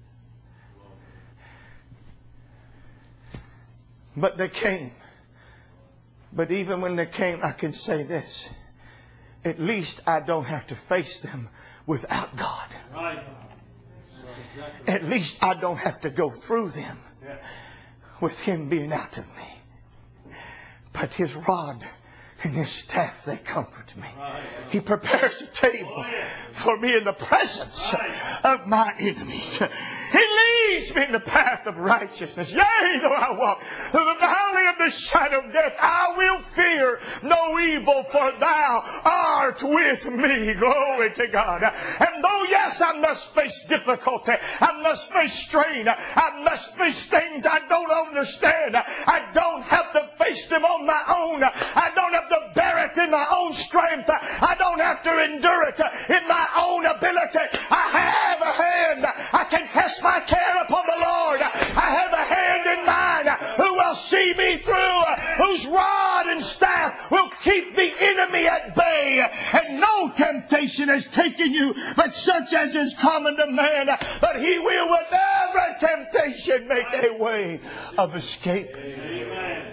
But they came. But even when they came, I can say this. At least I don't have to face them without God. Right. At least I don't have to go through them with Him being out of me. But His rod and His staff, they comfort me. He prepares a table for me in the presence of my enemies. He leads me in the path of righteousness. Yea, though I walk through the valley of the shadow of death, I will fear no evil, for Thou art with me. Glory to God. And though, yes, I must face difficulty, I must face strain, I must face things I don't understand, I don't have to face them on my own. I don't have to bear it in my own strength. I don't have to endure it in my own ability. I have a hand. I can cast my care upon the Lord. I have a hand in mine who will see me through, whose rod and staff will keep the enemy at bay. And no temptation has taken you but such as is common to man. But He will with every temptation make a way of escape. Amen.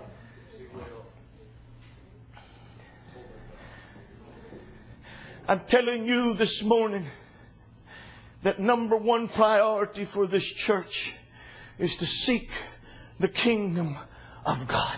I'm telling you this morning that number one priority for this church is to seek the kingdom of God.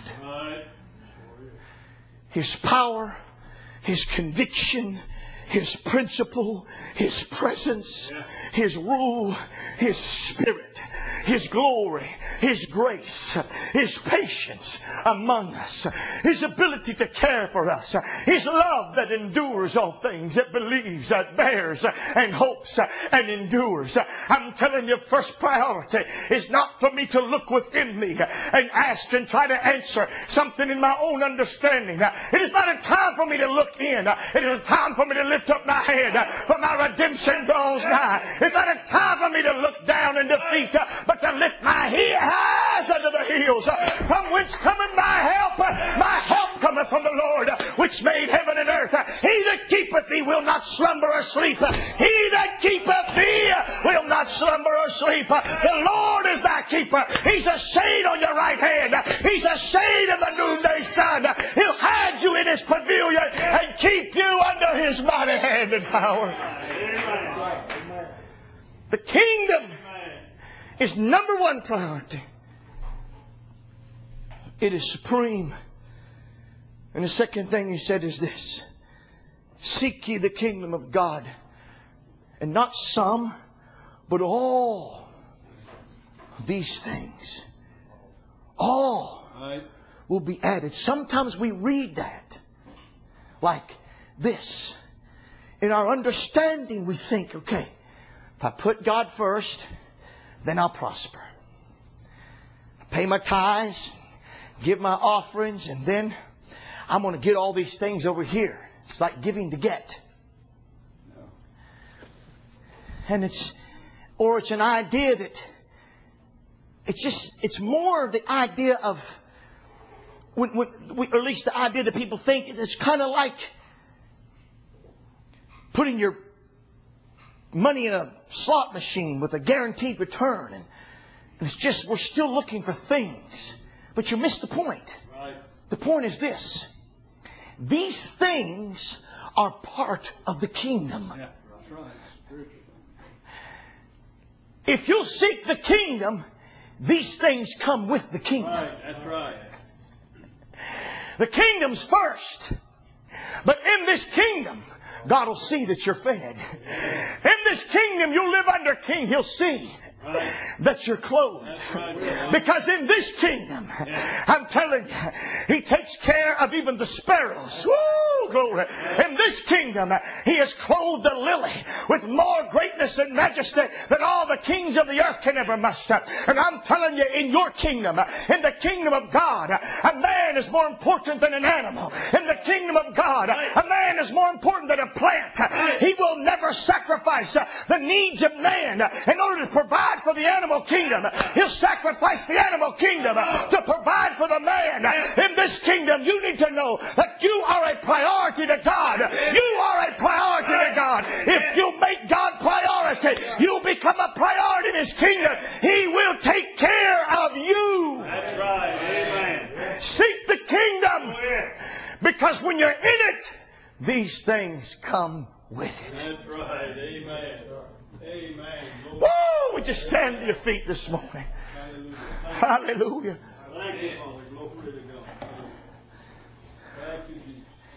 His power, His conviction, His principle, His presence, His rule, His Spirit, His glory, His grace, His patience among us, His ability to care for us, His love that endures all things, that believes, that bears, and hopes, and endures. I'm telling you, first priority is not for me to look within me and ask and try to answer something in my own understanding. It is not a time for me to look in. It is a time for me to lift up my head, for my redemption draws nigh. It's not a time for me to look down in defeat, but to lift my eyes unto the hills, from whence cometh my help. My help cometh from the Lord, which made heaven and earth. He that keepeth thee will not slumber or sleep. He that keepeth thee will not slumber or sleep. The Lord is thy keeper. He's a shade on your right hand. He's a shade in the noonday sun. He'll hide you in His pavilion and keep you under His mighty hand and power. The kingdom is number one priority. It is supreme. And the second thing He said is this: seek ye the kingdom of God, and not some, but all these things. All will be added. Sometimes we read that like this. In our understanding, we think, okay, if I put God first, then I'll prosper. I pay my tithes, give my offerings, and then I'm going to get all these things over here. It's like giving to get. And it's an idea that it's more the idea of, or at least the idea that people think it's kind of like putting your money in a slot machine with a guaranteed return. And it's just, we're still looking for things. But you missed the point. Right. The point is this: these things are part of the kingdom. Yeah, that's right. Spiritual. If you'll seek the kingdom, these things come with the kingdom. Right, that's right. The kingdom's first. But in this kingdom, God will see that you're fed. In this kingdom, you live under King. He'll see that you're clothed. Because in this kingdom, I'm telling you, He takes care of even the sparrows. Woo, glory. In this kingdom, He has clothed the lily with more greatness and majesty than all the kings of the earth can ever muster. And I'm telling you, in your kingdom, in the kingdom of God, a man is more important than an animal. In the kingdom of God, a man is more important than a plant. He will never sacrifice the needs of man in order to provide for the animal kingdom. He'll sacrifice the animal kingdom to provide for the man. In this kingdom, you need to know that you are a priority priority to God, you are a priority to God. If you make God priority, you become a priority in His kingdom. He will take care of you. That's right. Amen. Seek the kingdom. Because when you're in it, these things come with it. That's right. Amen. Amen. Woo! Would you stand to your feet this morning? Hallelujah. Thank you, Father. Glory to God. Thank you,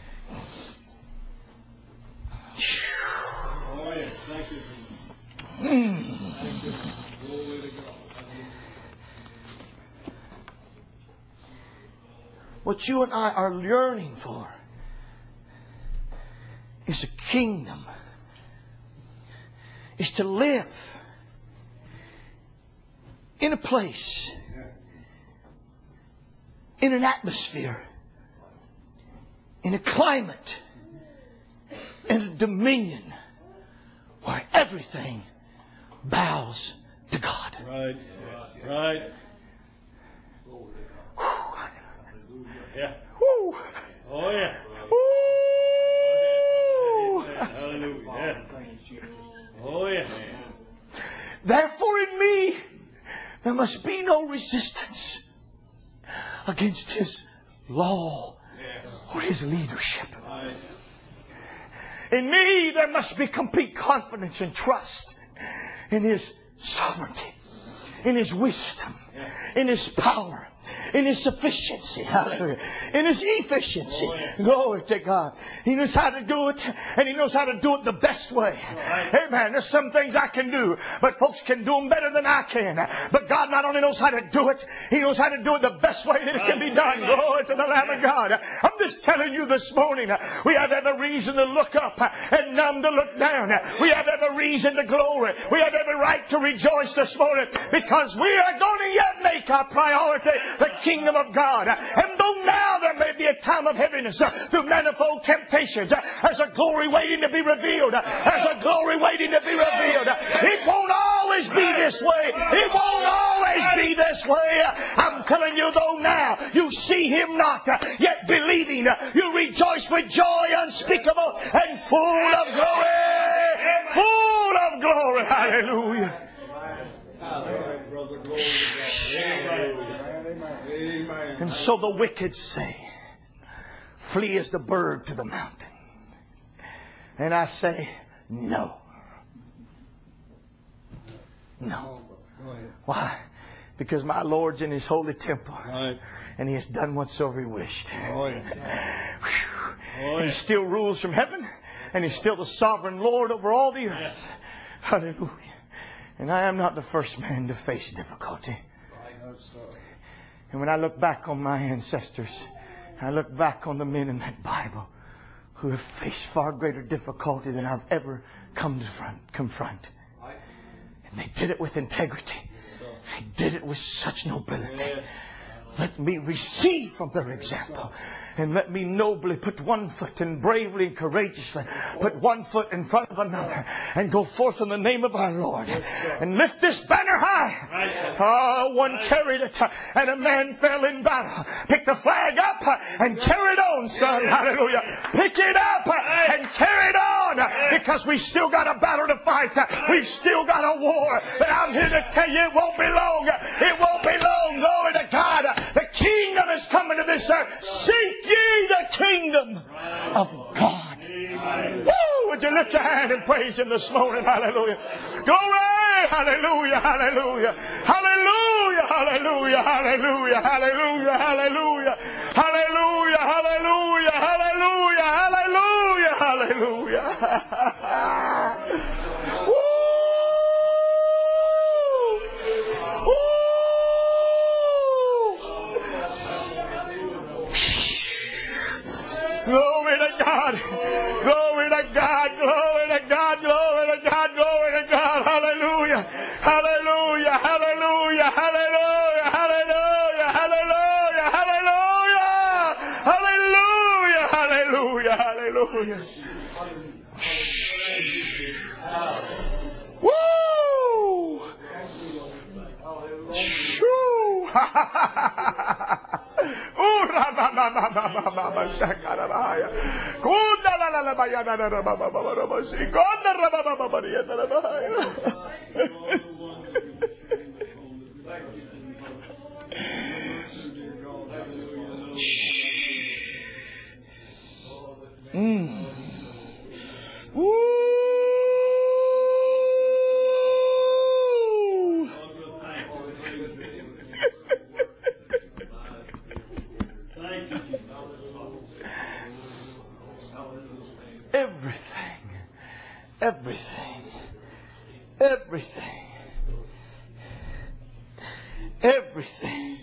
Jesus. Oh, yes. Thank you, Jesus. Thank you. Glory to God. What you and I are yearning for is a kingdom. Is to live in a place, in an atmosphere, in a climate, in a dominion where everything bows to God. Right. Right. Yeah. Woo. Oh, yeah. Woo. Hallelujah. Oh, yeah. Therefore in me there must be no resistance against His law or His leadership. In me there must be complete confidence and trust in His sovereignty, in His wisdom, in His power, in His sufficiency, hallelujah, in His efficiency. Glory to God. He knows how to do it, and He knows how to do it the best way. Amen. There's some things I can do, but folks can do them better than I can. But God not only knows how to do it, He knows how to do it the best way that it can be done. Glory to the Lamb of God. I'm just telling you this morning, we have every reason to look up and none to look down. We have every reason to glory. We have every right to rejoice this morning, because we are going to yet make our priority the kingdom of God. And though now there may be a time of heaviness through manifold temptations, there's a glory waiting to be revealed. There's a glory waiting to be revealed. It won't always be this way. It won't always be this way. I'm telling you though now, you see Him not, yet believing, you rejoice with joy unspeakable and full of glory. Full of glory. Hallelujah. And so the wicked say, flee as the bird to the mountain. And I say, no. No. Why? Because my Lord's in His holy temple. And He has done whatsoever He wished. And He still rules from heaven. And He's still the sovereign Lord over all the earth. Hallelujah. And I am not the first man to face difficulty. And when I look back on my ancestors, I look back on the men in that Bible who have faced far greater difficulty than I've ever come to confront. And they did it with integrity. They did it with such nobility. Let me receive from their example. And let me nobly put one foot and bravely and courageously put one foot in front of another and go forth in the name of our Lord and lift this banner high. One carried it and a man fell in battle. Pick the flag up and carry it on, son. Hallelujah. Pick it up and carry it on, because we still got a battle to fight. We've still got a war. But I'm here to tell you, it won't be long. It won't be long. Glory to God. The kingdom is coming to this earth. Seek ye the kingdom of God. Woo! Would you lift your hand and praise Him this morning? Hallelujah. Glory! Hallelujah! Hallelujah! Hallelujah! Hallelujah! Hallelujah! Hallelujah! Hallelujah! Hallelujah! Hallelujah! Hallelujah! Hallelujah! Hallelujah! Woo! Woo! Glory to God. Glory to God. Glory to God. Glory to God. Glory to God. Hallelujah. Hallelujah. Hallelujah. Hallelujah. Hallelujah. Hallelujah. Hallelujah. Hallelujah. Hallelujah. Hallelujah. Woo! Shoo! Everything. Everything. Everything.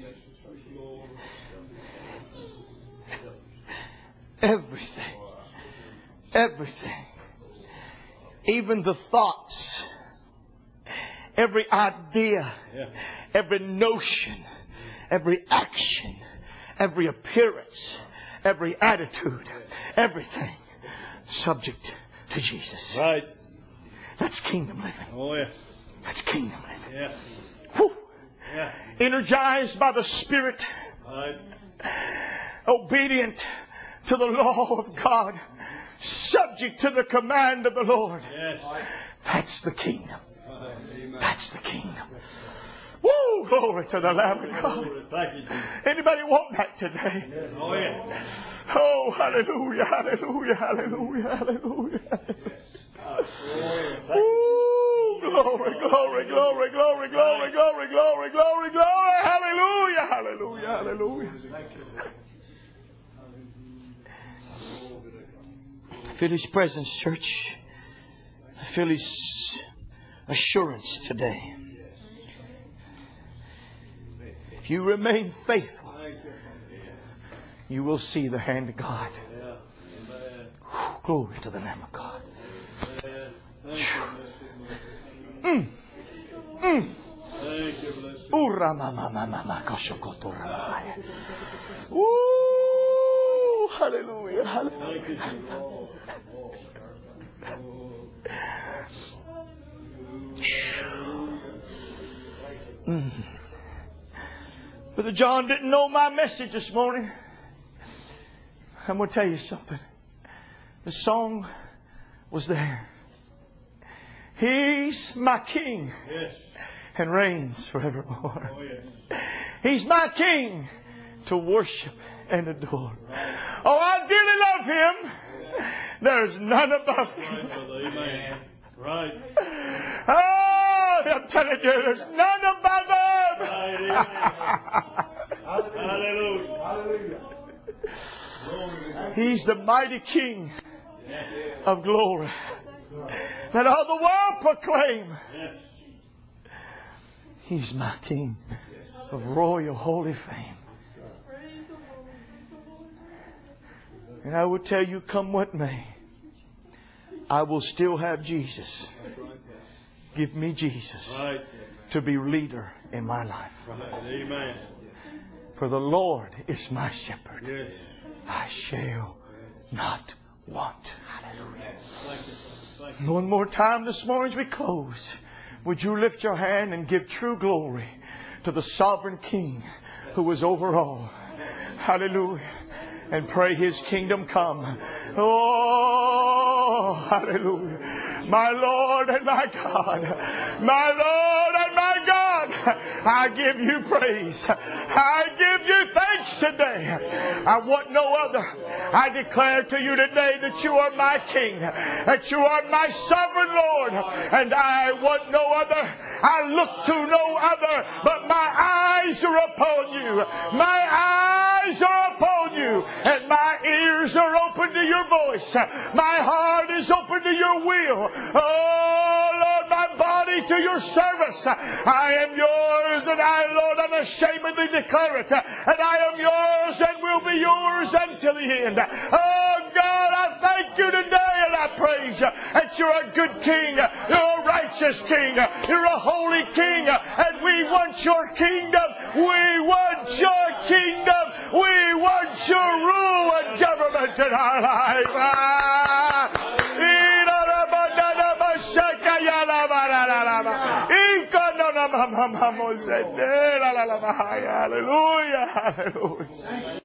Everything. Everything. Even the thoughts, every idea, every notion, every action, every appearance, every attitude, everything subject to Jesus. Right. That's kingdom living. Oh, yeah. That's kingdom living. Yeah. Whew. Yeah. Energized by the Spirit, Right. obedient to the law of God, subject to the command of the Lord. Yes. That's the kingdom. Amen. That's the kingdom. Woo! Glory to the Lamb of God. Thank you, Jesus. Anybody want that today? Oh, yeah. Oh, hallelujah, hallelujah, hallelujah, hallelujah. Ooh, glory, glory, glory, glory, glory, glory, glory, glory, glory. Hallelujah, hallelujah, hallelujah. I feel His presence, church. I feel His assurance today. If you remain faithful, you will see the hand of God. Whew, glory to the Lamb of God. Ooh, hallelujah, hallelujah. Brother John didn't know my message this morning. I'm going to tell you something. The song was there. He's my King and reigns forevermore. He's my King to worship and adore. Oh, I dearly love Him. There's none above Him. Amen. Right. Oh, I'm telling you, there's none above Him. Hallelujah. Hallelujah. He's the mighty King of glory. Let all the world proclaim. He's my King of royal holy fame. And I will tell you, come what may, I will still have Jesus. Give me Jesus to be leader in my life. Amen. For the Lord is my shepherd. Yes. I shall not want. Hallelujah. Thank you. One more time this morning as we close. Would you lift your hand and give true glory to the sovereign King who is over all. Hallelujah. And pray His kingdom come. Oh, hallelujah. My Lord and my God. My Lord and my God. I give you praise. I give you thanks today. I want no other. I declare to you today that you are my King. That you are my sovereign Lord. And I want no other. I look to no other. But my eyes are upon you. My eyes are upon you. And my ears are open to your voice. My heart is open to your will. Oh, Lord, my body to your service. I am yours, and I, Lord, unashamedly declare it. And I am yours and will be yours until the end. Oh, God, I thank you today, and I praise you that you're a good King. You're a righteous King. You're a holy King. And we want your kingdom. We want your kingdom. We want your rule and government in our life. Hallelujah. Hallelujah.